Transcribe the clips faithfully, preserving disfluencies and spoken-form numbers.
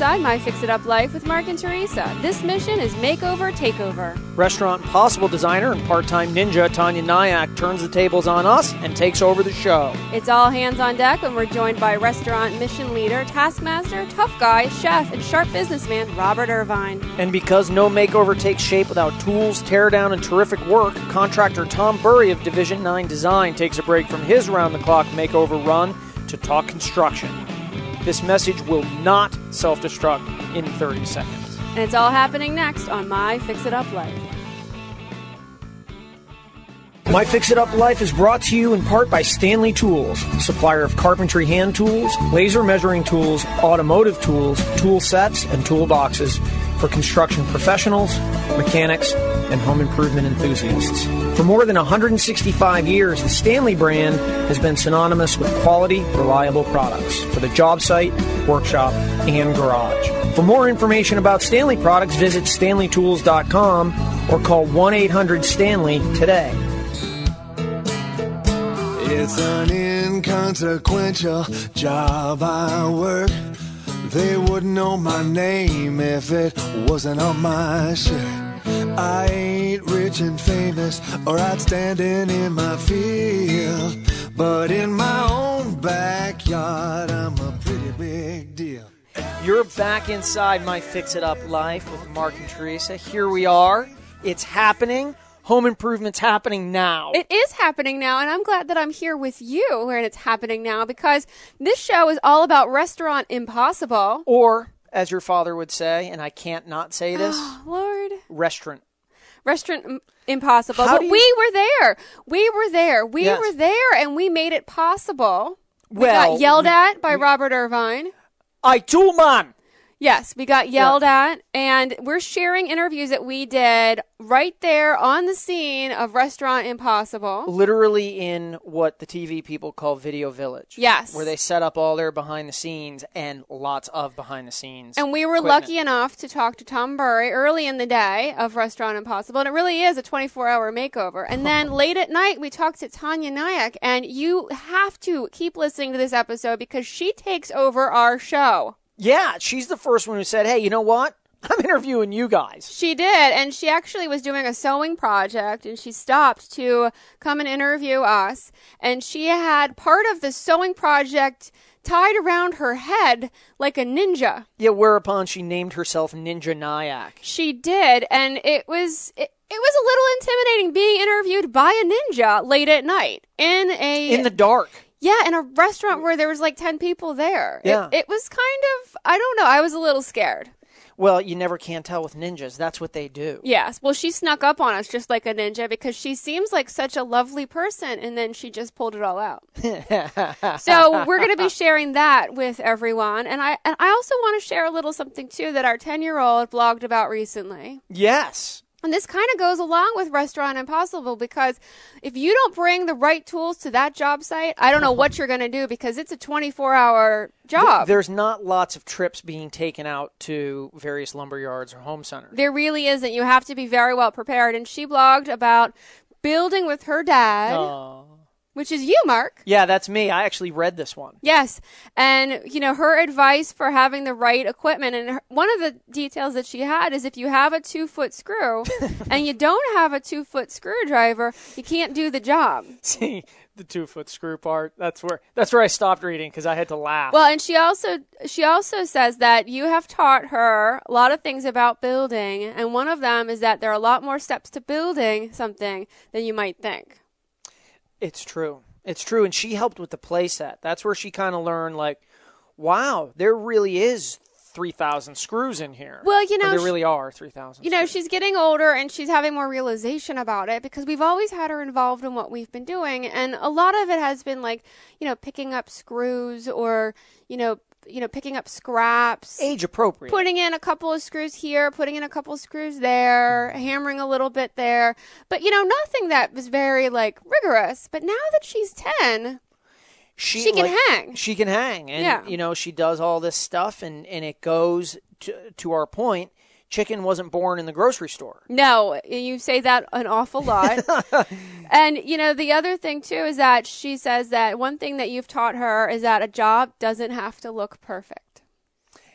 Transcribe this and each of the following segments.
inside My Fix-It-Up Life with Mark and Teresa. This mission is Makeover Takeover. Restaurant Impossible designer and part-time ninja Tanya Nyack turns the tables on us and takes over the show. It's all hands on deck when we're joined by restaurant mission leader, taskmaster, tough guy, chef, and sharp businessman Robert Irvine. And because no makeover takes shape without tools, teardown, and terrific work, contractor Tom Burry of Division nine Design takes a break from his round-the-clock makeover run to talk construction. This message will not self-destruct in thirty seconds. And it's all happening next on My Fix-It-Up Life. My Fix-It-Up Life is brought to you in part by Stanley Tools, supplier of carpentry hand tools, laser measuring tools, automotive tools, tool sets, and toolboxes for construction professionals, mechanics, and home improvement enthusiasts. For more than one hundred sixty-five years, the Stanley brand has been synonymous with quality, reliable products for the job site, workshop, and garage. For more information about Stanley products, visit stanley tools dot com or call one eight hundred STANLEY today. It's an inconsequential job I work. They wouldn't know my name if it wasn't on my shirt. I ain't rich and famous or outstanding in my field, but in my own backyard, I'm a pretty big deal. You're back inside My Fix-It-Up Life with Mark and Teresa. Here we are. It's happening. Home improvement's happening now. It is happening now, and I'm glad that I'm here with you and it's happening now because this show is all about Restaurant Impossible. Or, as your father would say, and I can't not say this, oh, Lord. Restaurant. Restaurant Impossible. How But do you... we were there. We were there. We yes. were there, and we made it possible. We well, got yelled we, at by we, Robert Irvine. I do, man. Yes, we got yelled yeah. at, and we're sharing interviews that we did right there on the scene of Restaurant Impossible. Literally in what the T V people call Video Village. Yes. Where they set up all their behind the scenes and lots of behind the scenes. And we were equipment. lucky enough to talk to Tom Burry early in the day of Restaurant Impossible, and it really is a twenty-four hour makeover. And then late at night, we talked to Tanya Nyack, and you have to keep listening to this episode because she takes over our show. Yeah, she's the first one who said, hey, you know what? I'm interviewing you guys. She did, and she actually was doing a sewing project, and she stopped to come and interview us, and she had part of the sewing project tied around her head like a ninja. Yeah, whereupon she named herself Ninja Nyack. She did, and it was... It, It was a little intimidating being interviewed by a ninja late at night in a... In the dark. Yeah, in a restaurant where there was like ten people there. Yeah. It, it was kind of, I don't know, I was a little scared. Well, you never can tell with ninjas. That's what they do. Yes. Well, she snuck up on us just like a ninja because she seems like such a lovely person, and then she just pulled it all out. So we're going to be sharing that with everyone. And I, and I also want to share a little something, too, that our ten-year-old blogged about recently. Yes. And this kind of goes along with Restaurant Impossible because if you don't bring the right tools to that job site, I don't know what you're going to do because it's a twenty-four hour job. There's not lots of trips being taken out to various lumber yards or home centers. There really isn't. You have to be very well prepared. And she blogged about building with her dad. Aww. Which is you, Mark. Yeah, that's me. I actually read this one. Yes. And, you know, her advice for having the right equipment. And her, one of the details that she had is if you have a two-foot screw and you don't have a two-foot screwdriver, you can't do the job. See, the two-foot screw part, that's where that's where I stopped reading because I had to laugh. Well, and she also she also says that you have taught her a lot of things about building. And one of them is that there are a lot more steps to building something than you might think. It's true. It's true. And she helped with the play set. That's where she kind of learned, like, wow, there really is three thousand screws in here. Well, you know, or there she, really are three thousand You know, screws. she's getting older and she's having more realization about it because we've always had her involved in what we've been doing. And a lot of it has been like, you know, picking up screws or, you know, you know, picking up scraps. Age appropriate. Putting in a couple of screws here, putting in a couple of screws there, hammering a little bit there. But, you know, nothing that was very, like, rigorous. But now that she's ten, she, she can like, hang. She can hang. And, yeah. you know, she does all this stuff, and, and it goes to, to our point. Chicken wasn't born in the grocery store. No, you say that an awful lot. And, you know, the other thing, too, is that she says that one thing that you've taught her is that a job doesn't have to look perfect.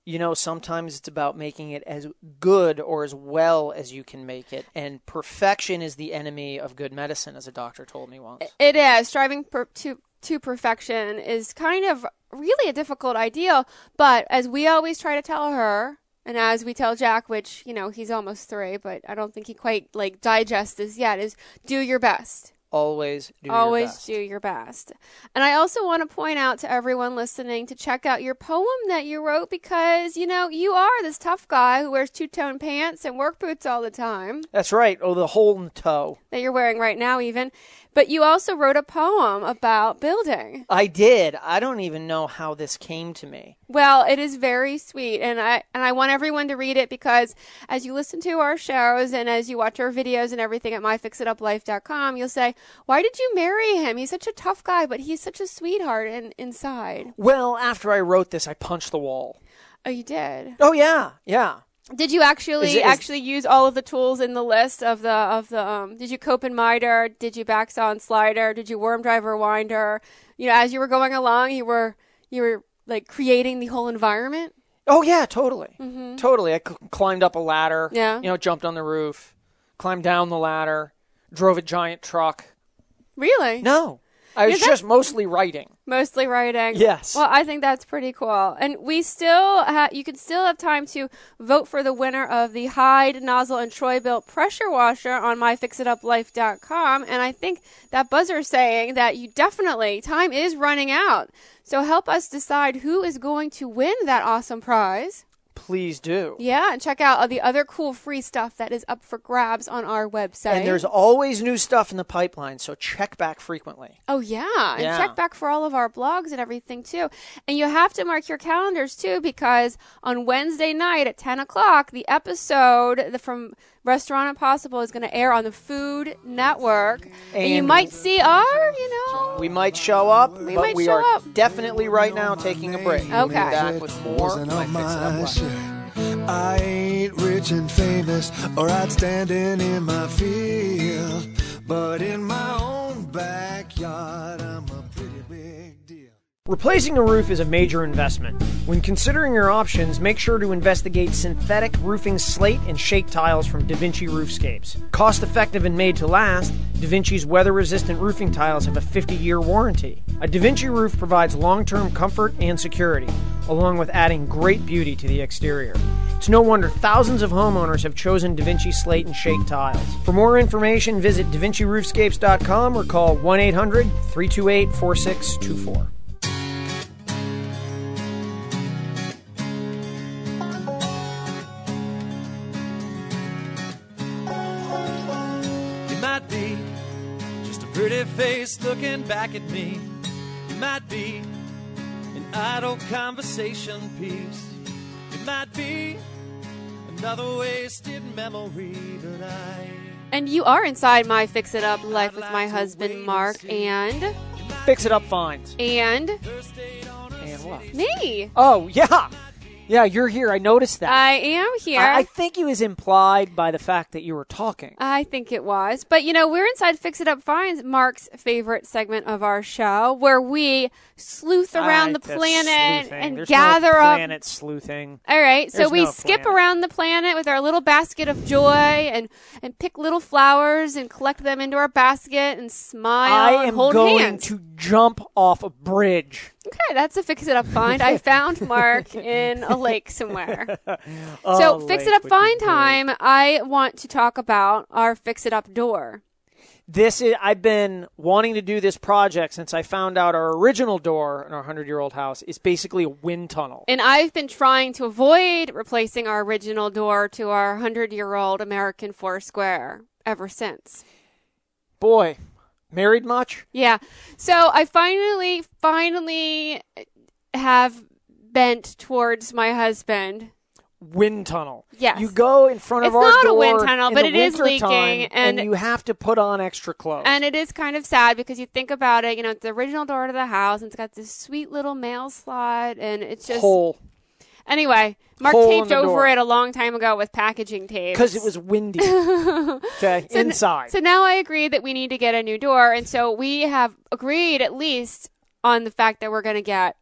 You know, sometimes it's about making it as good or as well as you can make it. And perfection is the enemy of good medicine, as a doctor told me once. It is. Striving per- to, to perfection is kind of really a difficult ideal. But as we always try to tell her, and as we tell Jack, which, you know, he's almost three, but I don't think he quite, like, digests this yet, is do your best. Always do Always your best. do your best. And I also want to point out to everyone listening to check out your poem that you wrote because, you know, you are this tough guy who wears two-tone pants and work boots all the time. That's right. Oh, the hole in the toe. That you're wearing right now even. But you also wrote a poem about building. I did. I don't even know how this came to me. Well, it is very sweet, and I and I want everyone to read it because as you listen to our shows and as you watch our videos and everything at my fix it up life dot com, you'll say, why did you marry him? He's such a tough guy, but he's such a sweetheart in, inside. Well, after I wrote this, I punched the wall. Oh, you did? Oh, yeah, yeah. Did you actually is it, is, actually use all of the tools in the list of the of the um did you cope and miter, did you backsaw and slider, did you worm driver winder? You know, as you were going along, you were you were like creating the whole environment? Oh yeah, totally. Mm-hmm. Totally. I cl- climbed up a ladder, yeah. you know, jumped on the roof, climbed down the ladder, drove a giant truck. Really? No. I was yeah, just mostly writing. Mostly writing. Yes. Well, I think that's pretty cool. And we still ha- you can still have time to vote for the winner of the Hyde, Nozzle, and Troy-Bilt pressure washer on my fix it up life dot com. And I think that buzzer is saying that you definitely, time is running out. So help us decide who is going to win that awesome prize. Please do. Yeah, and check out the other cool free stuff that is up for grabs on our website. And there's always new stuff in the pipeline, so check back frequently. Oh, yeah. And yeah. check back for all of our blogs and everything, too. And you have to mark your calendars, too, because on Wednesday night at ten o'clock, the episode from Restaurant Impossible is going to air on the Food Network. And, and you might see our, you know... We might show up, we but might we show are up. definitely right now taking a break. Okay. We'll be back with more of My Fix It Up Life. I ain't rich and famous or outstanding in my field, but in my own backyard, I'm a pretty big deal. Replacing a roof is a major investment. When considering your options, make sure to investigate synthetic roofing slate and shake tiles from DaVinci Roofscapes. Cost-effective and made to last, DaVinci's weather-resistant roofing tiles have a fifty-year warranty. A DaVinci roof provides long-term comfort and security, along with adding great beauty to the exterior. It's no wonder thousands of homeowners have chosen DaVinci slate and shake tiles. For more information, visit Da Vinci Roofscapes dot com or call one eight hundred, three two eight, four six two four. You might be just a pretty face looking back at me. You might be an idle conversation piece. It might be another wasted memory, but I... And you are inside my Fix It Up Life with my husband, Mark, and... Fix It Up Finds. And... And what? Me. Oh, yeah. Yeah, you're here. I noticed that. I am here. I, I think it was implied by the fact that you were talking. I think it was. But, you know, we're inside Fix It Up Finds, Mark's favorite segment of our show, where we sleuth around I, the planet sleuthing. and There's gather no up. planet sleuthing. All right, so There's we no skip planet. around the planet with our little basket of joy and, and pick little flowers and collect them into our basket and smile I and am hold going hands. to jump off a bridge. Okay, that's a Fix It Up Find. I found Mark in a lake somewhere. Oh, So, Fix It lake Up would be Find great. time, I want to talk about our Fix It Up door. This is, I've been wanting to do this project since I found out our original door in our hundred-year-old house is basically a wind tunnel. And I've been trying to avoid replacing our original door to our hundred-year-old American Foursquare ever since. Boy, married much? Yeah. So I finally, finally have bent towards my husband. Wind tunnel. Yes. You go in front of It's our not a door wind tunnel, in but the it is winter leaking, time, and- and you have to put on extra clothes. And it is kind of sad because you think about it, you know, it's the original door to the house, and it's got this sweet little mail slot, and it's just... Hole. Anyway, Mark Hole in taped the over door. it a long time ago with packaging tape. Because it was windy. Okay, So n- inside. So now I agree that we need to get a new door, and so we have agreed at least on the fact that we're going to get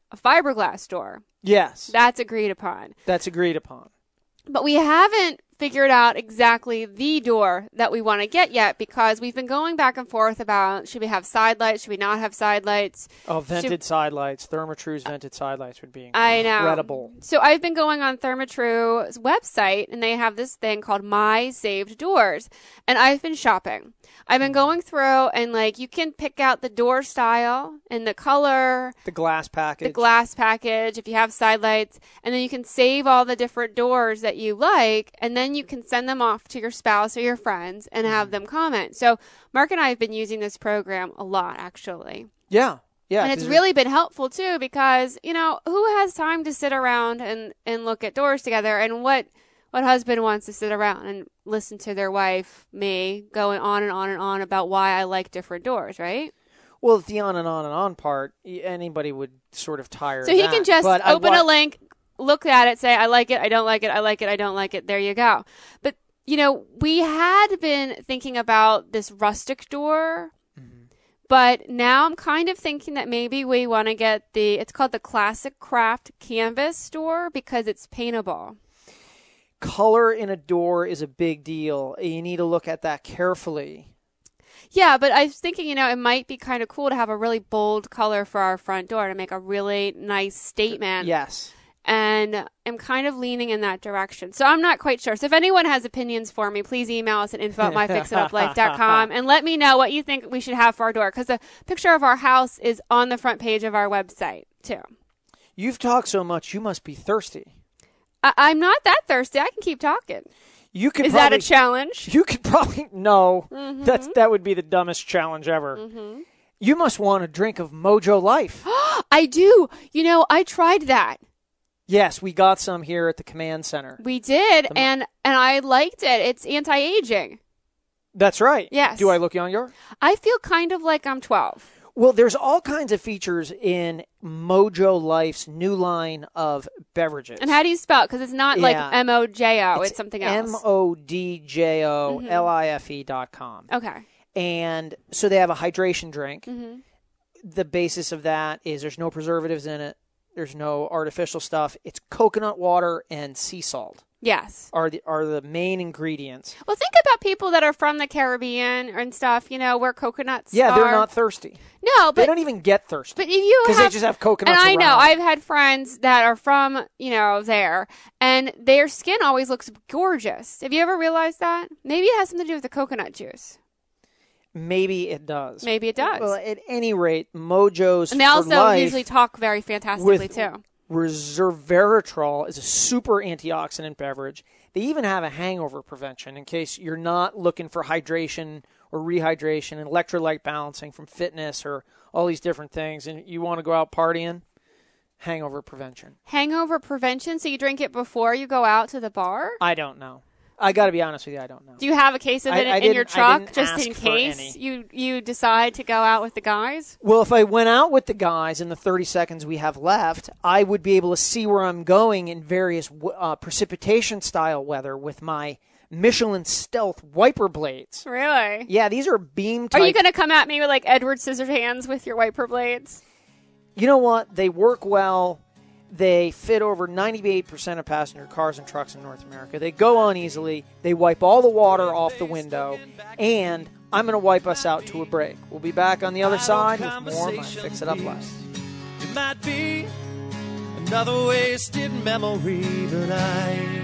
a fiberglass door. Yes. That's agreed upon. That's agreed upon. But we haven't figured out exactly the door that we want to get yet, because we've been going back and forth about, should we have side lights, should we not have side lights? Oh, vented should... side lights. Therma-True's vented side lights would be I know. incredible. So I've been going on Therma-True's website, and they have this thing called My Saved Doors, and I've been shopping. I've been going through, and like you can pick out the door style and the color, the glass package, the glass package if you have side lights, and then you can save all the different doors that you like, and then you can send them off to your spouse or your friends and have them comment. So Mark and I have been using this program a lot, actually. Yeah, yeah, and it's really been helpful too, because you know, who has time to sit around and and look at doors together, and what. What husband wants to sit around and listen to their wife, me, going on and on and on about why I like different doors, right? Well, the on and on and on part, anybody would sort of tire So of he that. can just but open I, a link, look at it, say, I like it, I don't like it, I like it, I don't like it. There you go. But, you know, we had been thinking about this rustic door, mm-hmm. but now I'm kind of thinking that maybe we want to get the, it's called the Classic Craft Canvas door, because it's paintable. Color in a door is a big deal. You need to look at that carefully. Yeah, but I was thinking, you know, it might be kind of cool to have a really bold color for our front door to make a really nice statement. Yes. And I'm kind of leaning in that direction. So I'm not quite sure. So if anyone has opinions for me, please email us at info at my fix it up life dot com and let me know what you think we should have for our door. Because the picture of our house is on the front page of our website, too. You've talked so much, you must be thirsty. I- I'm not that thirsty. I can keep talking. You could Is probably, that a challenge? You could probably no. Mm-hmm. That's that would be the dumbest challenge ever. Mm-hmm. You must want a drink of Mojo Life. I do. You know, I tried that. Yes, we got some here at the command center. We did, the and and I liked it. It's anti-aging. That's right. Yes. Do I look younger? I feel kind of like I'm twelve. Well, there's all kinds of features in Mojo Life's new line of beverages. And how do you spell it? Because it's not yeah. like M O J O. It's, it's something else. M O D J O L I F E dot com. Okay. And so they have a hydration drink. Mm-hmm. The basis of that is there's no preservatives in it. There's no artificial stuff. It's coconut water and sea salt. Yes. Are the are the main ingredients. Well, think about people that are from the Caribbean and stuff, you know, where coconuts Yeah, are. they're not thirsty. No, but they don't even get thirsty. But if you because they just have coconuts And I around. know, I've had friends that are from, you know, there, and their skin always looks gorgeous. Have you ever realized that? Maybe it has something to do with the coconut juice. Maybe it does. Maybe it does. Well, at any rate, Mojo's And they for also life usually talk very fantastically, with too. Resveratrol is a super antioxidant beverage. They even have a hangover prevention in case you're not looking for hydration or rehydration and electrolyte balancing from fitness or all these different things, and you want to go out partying. Hangover prevention. Hangover prevention? So you drink it before you go out to the bar? I don't know. I got to be honest with you, I don't know. Do you have a case of it I, I in your truck just in for case any. you you decide to go out with the guys? Well, if I went out with the guys in the thirty seconds we have left, I would be able to see where I'm going in various uh, precipitation-style weather with my Michelin Stealth wiper blades. Really? Yeah, these are beam type. Are you going to come at me with like Edward Scissorhands with your wiper blades? You know what? They work well. They fit over ninety-eight percent of passenger cars and trucks in North America. They go on easily. They wipe all the water off the window. And I'm going to wipe us out to a break. We'll be back on the other side with more My Fix It Up Life. It might be another wasted memory, but I,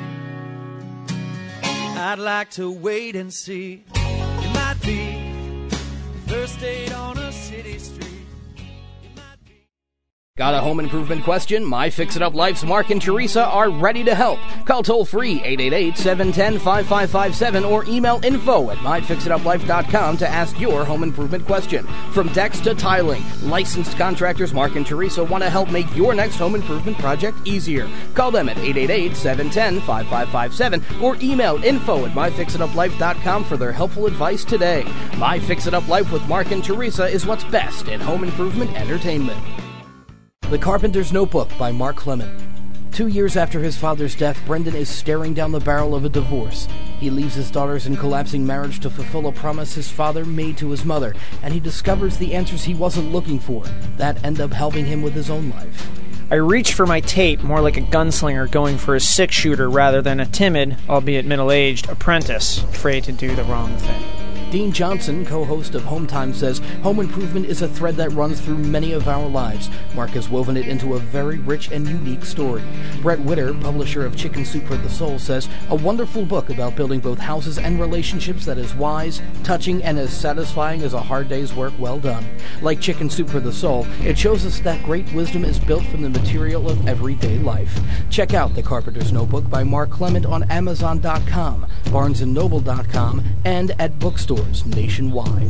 I'd like to wait and see. It might be the first date on a city street. Got a home improvement question? My Fix It Up Life's Mark and Teresa are ready to help. Call toll-free eight eight eight, seven one zero, five five five seven or email info at my fix it up life dot com to ask your home improvement question. From decks to tiling, licensed contractors Mark and Teresa want to help make your next home improvement project easier. Call them at eight eight eight, seven one zero, five five five seven or email info at my fix it up life dot com for their helpful advice today. My Fix It Up Life with Mark and Teresa is what's best in home improvement entertainment. The Carpenter's Notebook by Mark Clement. Two years after his father's death, Brendan is staring down the barrel of a divorce. He leaves his daughters in collapsing marriage to fulfill a promise his father made to his mother, and he discovers the answers he wasn't looking for that end up helping him with his own life. I reach for my tape more like a gunslinger going for a six-shooter rather than a timid, albeit middle-aged, apprentice afraid to do the wrong thing. Dean Johnson, co-host of Home Time, says home improvement is a thread that runs through many of our lives. Mark has woven it into a very rich and unique story. Brett Witter, publisher of Chicken Soup for the Soul, says a wonderful book about building both houses and relationships that is wise, touching, and as satisfying as a hard day's work well done. Like Chicken Soup for the Soul, it shows us that great wisdom is built from the material of everyday life. Check out The Carpenter's Notebook by Mark Clement on Amazon dot com, Barnes and Noble dot com, and at bookstores nationwide.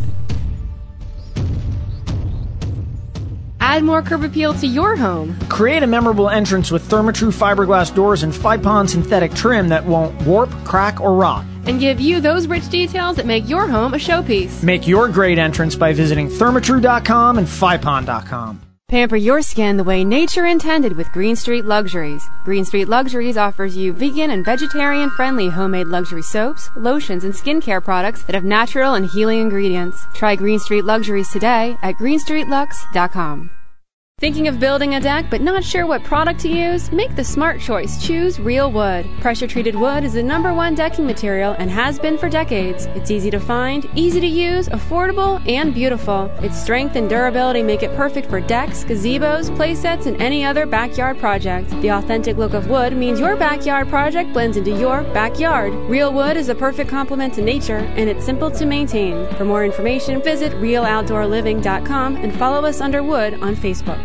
Add more curb appeal to your home. Create a memorable entrance with Therma-Tru fiberglass doors and Fipon synthetic trim that won't warp, crack, or rot. And give you those rich details that make your home a showpiece. Make your great entrance by visiting Therma-Tru dot com and Fipon dot com. Pamper your skin the way nature intended with Green Street Luxuries. Green Street Luxuries offers you vegan and vegetarian-friendly homemade luxury soaps, lotions, and skincare products that have natural and healing ingredients. Try Green Street Luxuries today at green street lux dot com. Thinking of building a deck but not sure what product to use? Make the smart choice. Choose Real Wood. Pressure-treated wood is the number one decking material and has been for decades. It's easy to find, easy to use, affordable, and beautiful. Its strength and durability make it perfect for decks, gazebos, playsets, and any other backyard project. The authentic look of wood means your backyard project blends into your backyard. Real Wood is a perfect complement to nature, and it's simple to maintain. For more information, visit real outdoor living dot com and follow us under Wood on Facebook.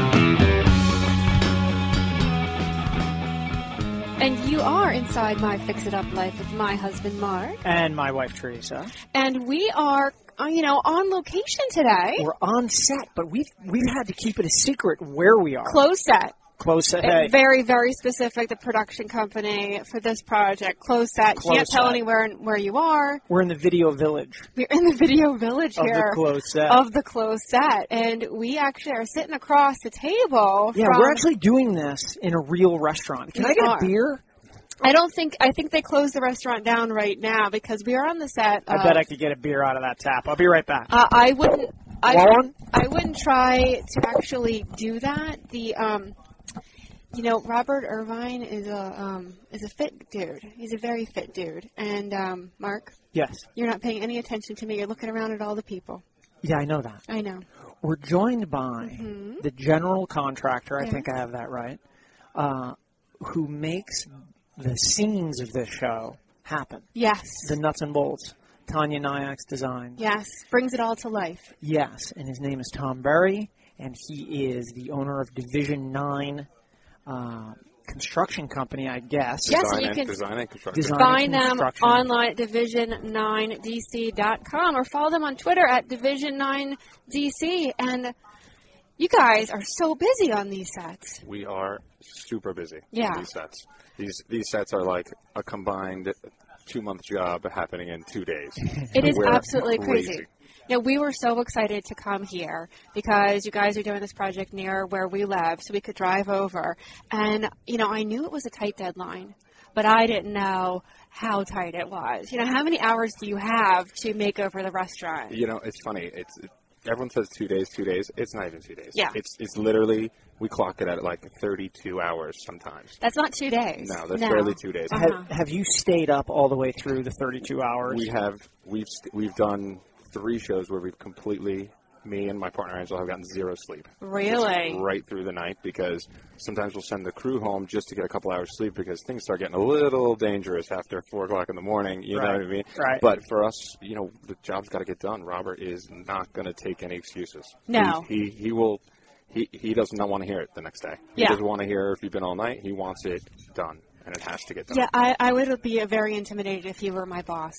And you are inside my Fix It Up life with my husband, Mark. And my wife, Teresa. And we are, uh, you know, on location today. We're on set, but we've, we've had to keep it a secret where we are. Close set. Close set. Hey. Very, very specific, the production company for this project. Close set. Close Can't tell set. anywhere where you are. We're in the video village. We're in the video village of here. Of the closed set. Of the closed set. And we actually are sitting across the table. Yeah, from, we're actually doing this in a real restaurant. Can I get are. a beer? I don't think, I think they closed the restaurant down right now because we are on the set. I of, bet I could get a beer out of that tap. I'll be right back. Uh, I wouldn't, I, One? I wouldn't try to actually do that. The, um, you know, Robert Irvine is a, um, is a fit dude. He's a very fit dude. And, um, Mark? Yes. You're not paying any attention to me. You're looking around at all the people. Yeah, I know that. I know. We're joined by Mm-hmm. the general contractor, I Yeah. think I have that right, uh, who makes the scenes of this show happen. Yes. The nuts and bolts. Tanya Nyak's design. Yes. Brings it all to life. Yes, and his name is Tom Berry, and he is the owner of Division nine uh, Construction Company, I guess. Yes, Design and you and, can design and construction. Design find and them construction. online at division nine d c dot com or follow them on Twitter at division nine d c. And you guys are so busy on these sets. We are super busy Yeah. on these sets. These these sets are like a combined two-month job happening in two days. It is We're absolutely crazy. crazy. You know, we were so excited to come here because you guys are doing this project near where we live, so we could drive over. And, you know, I knew it was a tight deadline, but I didn't know how tight it was. You know, how many hours do you have to make over the restaurant? You know, it's funny. It's it, everyone says two days, two days. It's not even two days. Yeah. It's it's literally we clock it at like thirty-two hours sometimes. That's not two days. No, that's no. barely two days. Uh-huh. Have, have you stayed up all the way through the thirty-two hours? We have we've st- we've done three shows where we've completely, me and my partner Angela have gotten zero sleep. Really? Just right through the night, because sometimes we'll send the crew home just to get a couple hours sleep because things start getting a little dangerous after four o'clock in the morning. You Right. know what I mean? Right. But for us, you know, the job's got to get done. Robert is not going to take any excuses. No. He he, he will. He he does not want to hear it the next day. He Yeah. doesn't want to hear if you've been all night. He wants it done, and it has to get done. Yeah, I, I would be very intimidated if you were my boss.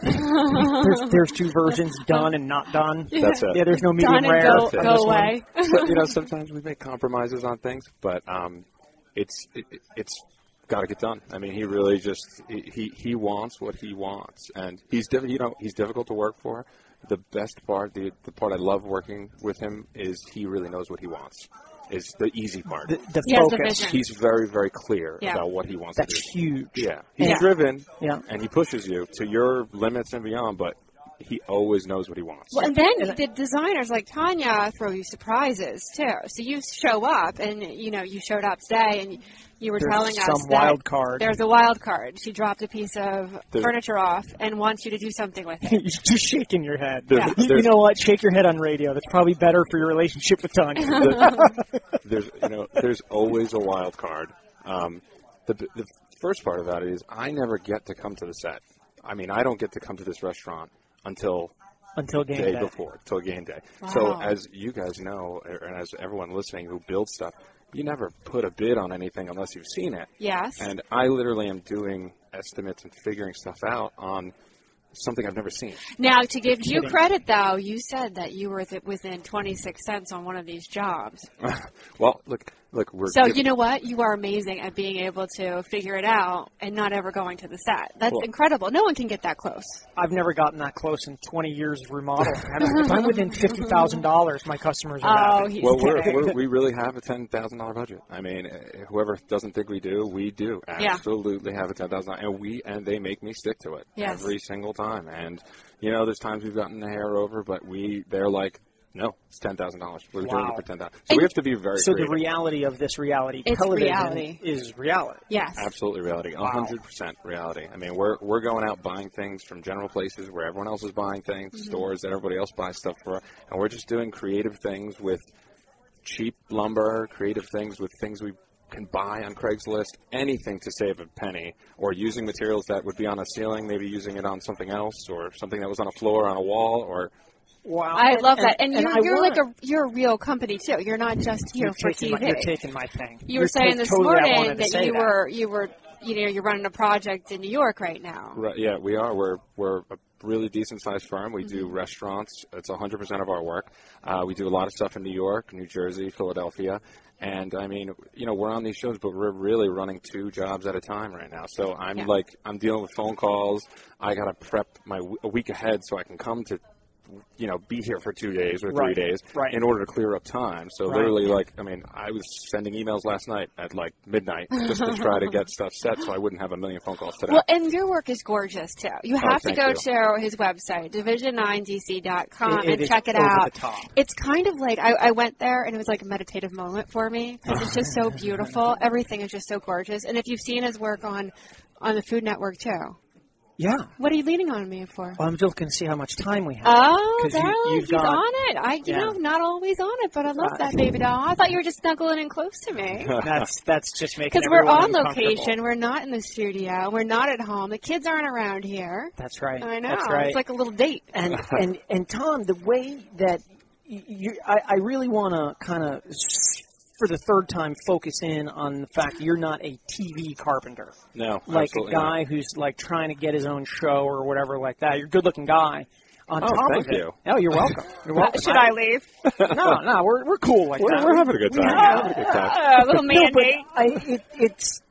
there's, there's two versions, done and not done. That's it. Yeah, there's no medium Done and rare. go, That's it. go This one. away. So, you know, sometimes we make compromises on things, but um, it's it, it's got to get done. I mean, he really just he he wants what he wants, and he's diff- you know he's difficult to work for. The best part, the the part I love working with him is he really knows what he wants. Is the easy part. The, the He has the focus. vision. He's very very clear Yeah. about what he wants That's to do. huge. Yeah, he's Yeah. driven, Yeah. and he pushes you to your limits and beyond, but he always knows what he wants. Well, and then the designers like Tanya throw you surprises too. So you show up, and you know you showed up today, and you were There's telling some us wild that card. there's a wild card. She dropped a piece of There's, furniture off and wants you to do something with it. You're just shaking your head. There's, Yeah. You, you know what? Shake your head on radio. That's probably better for your relationship with Tanya. there's, you know, there's always a wild card. Um, the, the first part of that is I never get to come to the set. I mean, I don't get to come to this restaurant until Until game day day. before, until game day. Wow. So as you guys know, and as everyone listening who builds stuff, you never put a bid on anything unless you've seen it. Yes. And I literally am doing estimates and figuring stuff out on something I've never seen. Now, to give you kidding. credit, though, you said that you were th- within twenty-six cents on one of these jobs. Well, look, look, we're So, giv- you know what? You are amazing at being able to figure it out and not ever going to the set. That's Well- incredible. No one can get that close. I've never gotten that close in twenty years of remodeling. If I'm within fifty thousand dollars, my customers are Oh, happy. he's Well, we're, kidding. we're, we really have a ten thousand dollar budget. I mean, uh, whoever doesn't think we do, we do. Yeah. Absolutely have a ten thousand, and we and they make me stick to it Yes. every single time. And you know, there's times we've gotten the hair over, but we they're like, no, it's ten thousand dollars. We're doing Wow. it for ten thousand. So we have to be very. So the creative. reality of this reality It's television reality. is reality. Yes. Absolutely reality, a hundred percent reality. I mean, we're we're going out buying things from general places where everyone else is buying things, Mm-hmm. stores that everybody else buys stuff for, and we're just doing creative things with cheap lumber, creative things with things we can buy on Craigslist, anything to save a penny, or using materials that would be on a ceiling, maybe using it on something else, or something that was on a floor, on a wall, or Wow. I And- love that. And, and you're, I you're wanna- like a you're a real company too. You're not just here you're for taking T V. My, you're taking my thing. You You're were saying ta- this totally, I morning wanted to that say you that. were you were you know you're running a project in New York right now. Right, yeah, we are. We're we're a really decent sized firm. We do restaurants. It's one hundred percent of our work. Uh, we do a lot of stuff in New York, New Jersey, Philadelphia. And I mean, you know, we're on these shows, but we're really running two jobs at a time right now. So I'm Yeah. like, I'm dealing with phone calls. I got to prep my w- a week ahead so I can come to, you know, be here for two days or three Right, days right. in order to clear up time. So Right. literally, like, I mean, I was sending emails last night at like midnight just to try to get stuff set so I wouldn't have a million phone calls today. Well, and your work is gorgeous too. You have to thank go you. to his website, division nine d c dot com, It- it and is check it over out. the top. It's kind of like I, I went there and it was like a meditative moment for me because it's just so beautiful. Everything is just so gorgeous. And if you've seen his work on on the Food Network too, Yeah. what are you leaning on me for? Well, I'm just looking to see how much time we have. Oh, 'Cause you- Daryl, you've he's got- on it. I, you Yeah. know, not always on it, but I love Uh, that baby doll. I thought you were just snuggling in close to me. That's that's just making Because we're everyone on uncomfortable. location. We're not in the studio. We're not at home. The kids aren't around here. That's right. I know. That's right. It's like a little date. and and and Tom, the way that you, you I, I really want to kind of, for the third time, focus in on the fact that you're not a T V carpenter, no, like a absolutely guy not. who's like trying to get his own show or whatever like that. You're a good-looking guy. On Oh, top thank of it, you. oh, you're welcome. You're welcome. Should I leave? No, no, we're we're cool like We're, that. we're having a good time. We're having a good time. a little no, but mandate. I, it, it's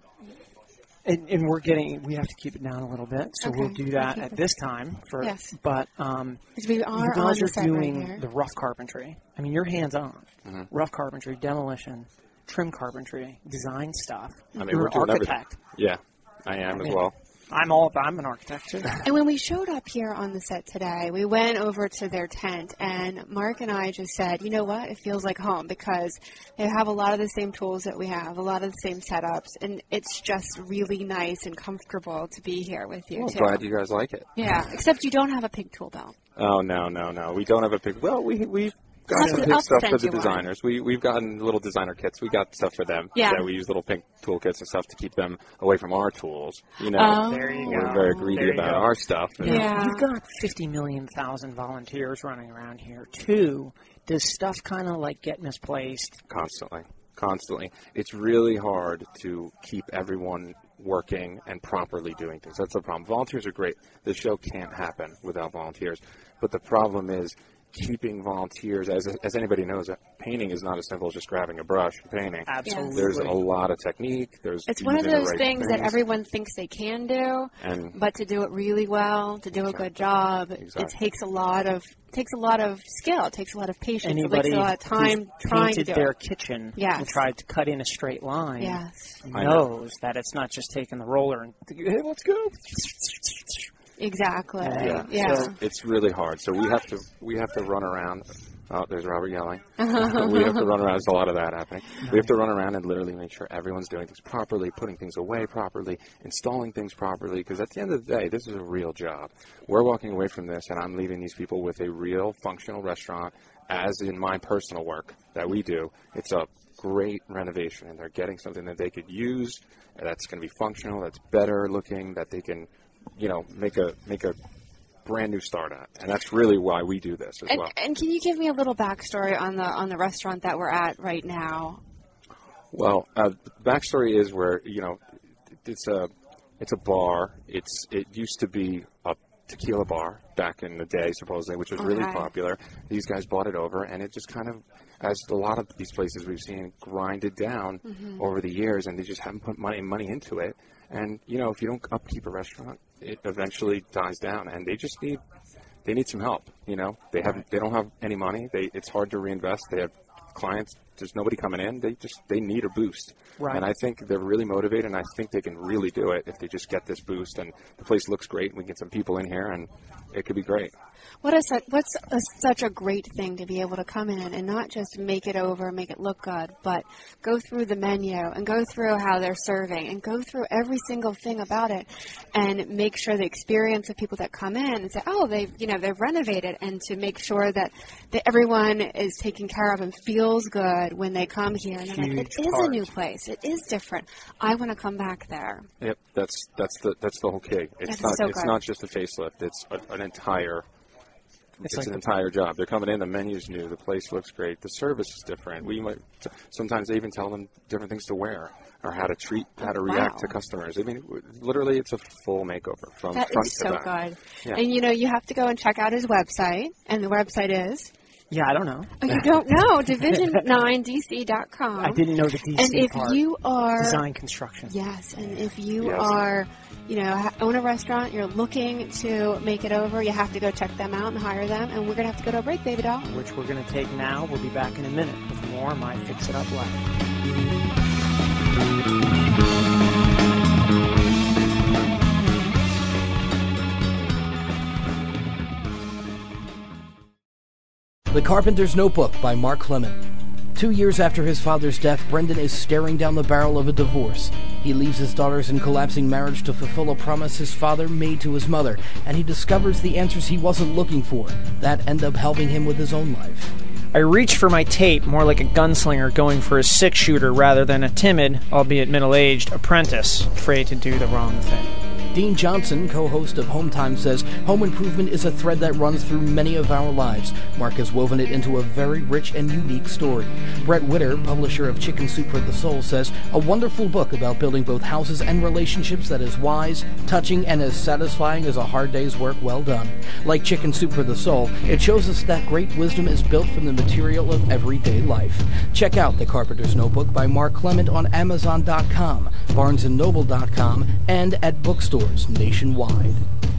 and, and we're getting we have to keep it down a little bit, so we'll Okay. do that at this time. For Yes. but um, Because we are you on guys the are set right doing here. the rough carpentry. I mean, you're hands on. Mm-hmm. Rough carpentry, demolition, trim carpentry, design stuff. I mean, you're we're an doing architect. everything. Yeah, I am as mean, well. I'm all. I'm an architect too. And when we showed up here on the set today, we went over to their tent, and Mark and I just said, you know what, it feels like home because they have a lot of the same tools that we have, a lot of the same setups, and it's just really nice and comfortable to be here with you, Well, too. glad you guys like it. Yeah, except you don't have a pig tool belt. Oh no, no, no. We don't have a big. Well, we we've got I'll some have to- pink I'll stuff send for the you one. designers. We we've gotten little designer kits. We got stuff for them. Yeah. So we use little pink toolkits and stuff to keep them away from our tools. You know, Oh. There you we're go. very greedy There you about go. our stuff. And Yeah. You've got fifty million thousand volunteers running around here too. Does stuff kind of like get misplaced? Constantly, constantly. It's really hard to keep everyone working and properly doing things. That's the problem. Volunteers are great. The show can't happen without volunteers. But the problem is keeping volunteers, as as anybody knows, painting is not as simple as just grabbing a brush and painting. Absolutely. There's a lot of technique. There's It's one of using the those right things that everyone thinks they can do, And but to do it really well, to do a good job, Exactly. it takes a lot of takes a lot of skill. It takes a lot of patience. Anybody it takes a lot of time who's trying to painted do their it. kitchen Yes. and tried to cut in a straight line Yes. I know. knows that it's not just taking the roller and hey, let's go. Exactly. Yeah. Yeah. So it's really hard. So we have to we have to run around. Oh, there's Robert yelling. We have to run around. There's a lot of that happening. We have to run around and literally make sure everyone's doing things properly, putting things away properly, installing things properly, because at the end of the day, this is a real job. We're walking away from this, and I'm leaving these people with a real functional restaurant, as in my personal work that we do. It's a great renovation, and they're getting something that they could use, that's going to be functional, that's better looking, that they can, you know, make a make a brand new start at, and that's really why we do this as and, well. And can you give me a little backstory on the on the restaurant that we're at right now? Well, uh, the backstory is where you know it's a it's a bar. It's it used to be a tequila bar back in the day, supposedly, which was okay. really popular. These guys bought it over, and it just kind of, as a lot of these places we've seen, grinded down mm-hmm. over the years, and they just haven't put money money into it. And you know, if you don't upkeep a restaurant, it eventually dies down, and they just need they need some help. You know, they have they don't have any money. They it's hard to reinvest. They have clients. There's nobody coming in. They just they need a boost. Right. And I think they're really motivated, and I think they can really do it if they just get this boost. And the place looks great, and we get some people in here, and it could be great. What is that, what's a, such a great thing to be able to come in and not just make it over, make it look good, but go through the menu and go through how they're serving and go through every single thing about it and make sure the experience of people that come in and say, oh, they've, you know, they've renovated, and to make sure that, that everyone is taken care of and feels good when they come here. And they're like, it is a new place. It is different. I want to come back there. Yep, that's that's the that's the whole key. It's That's not so it's good. not just a facelift. It's a, an entire. It's, it's like an entire job. They're coming in. The menu's new. The place looks great. The service is different. We might sometimes they even tell them different things to wear or how to treat, how to react wow. to customers. I mean, literally, it's a full makeover from that front is to so back. good. Yeah. And you know, you have to go and check out his website, and the website is. Yeah, I don't know. Oh, you don't know? division nine d c dot com. I didn't know the D C And if part. you are Design construction. Yes, and if you Yes. are, you know, ha- own a restaurant, you're looking to make it over, you have to go check them out and hire them. And we're going to have to go to a break, baby doll. Which we're going to take now. We'll be back in a minute with more My Fix It Up Live. The Carpenter's Notebook by Mark Clement. Two years after his father's death, Brendan is staring down the barrel of a divorce. He leaves his daughters in collapsing marriage to fulfill a promise his father made to his mother, and he discovers the answers he wasn't looking for that end up helping him with his own life. I reached for my tape more like a gunslinger going for a six-shooter rather than a timid, albeit middle-aged, apprentice afraid to do the wrong thing. Dean Johnson, co-host of Home Time, says home improvement is a thread that runs through many of our lives. Mark has woven it into a very rich and unique story. Brett Witter, publisher of Chicken Soup for the Soul, says a wonderful book about building both houses and relationships that is wise, touching, and as satisfying as a hard day's work well done. Like Chicken Soup for the Soul, it shows us that great wisdom is built from the material of everyday life. Check out The Carpenter's Notebook by Mark Clement on Amazon dot com, Barnes and Noble dot com, and at bookstores nationwide.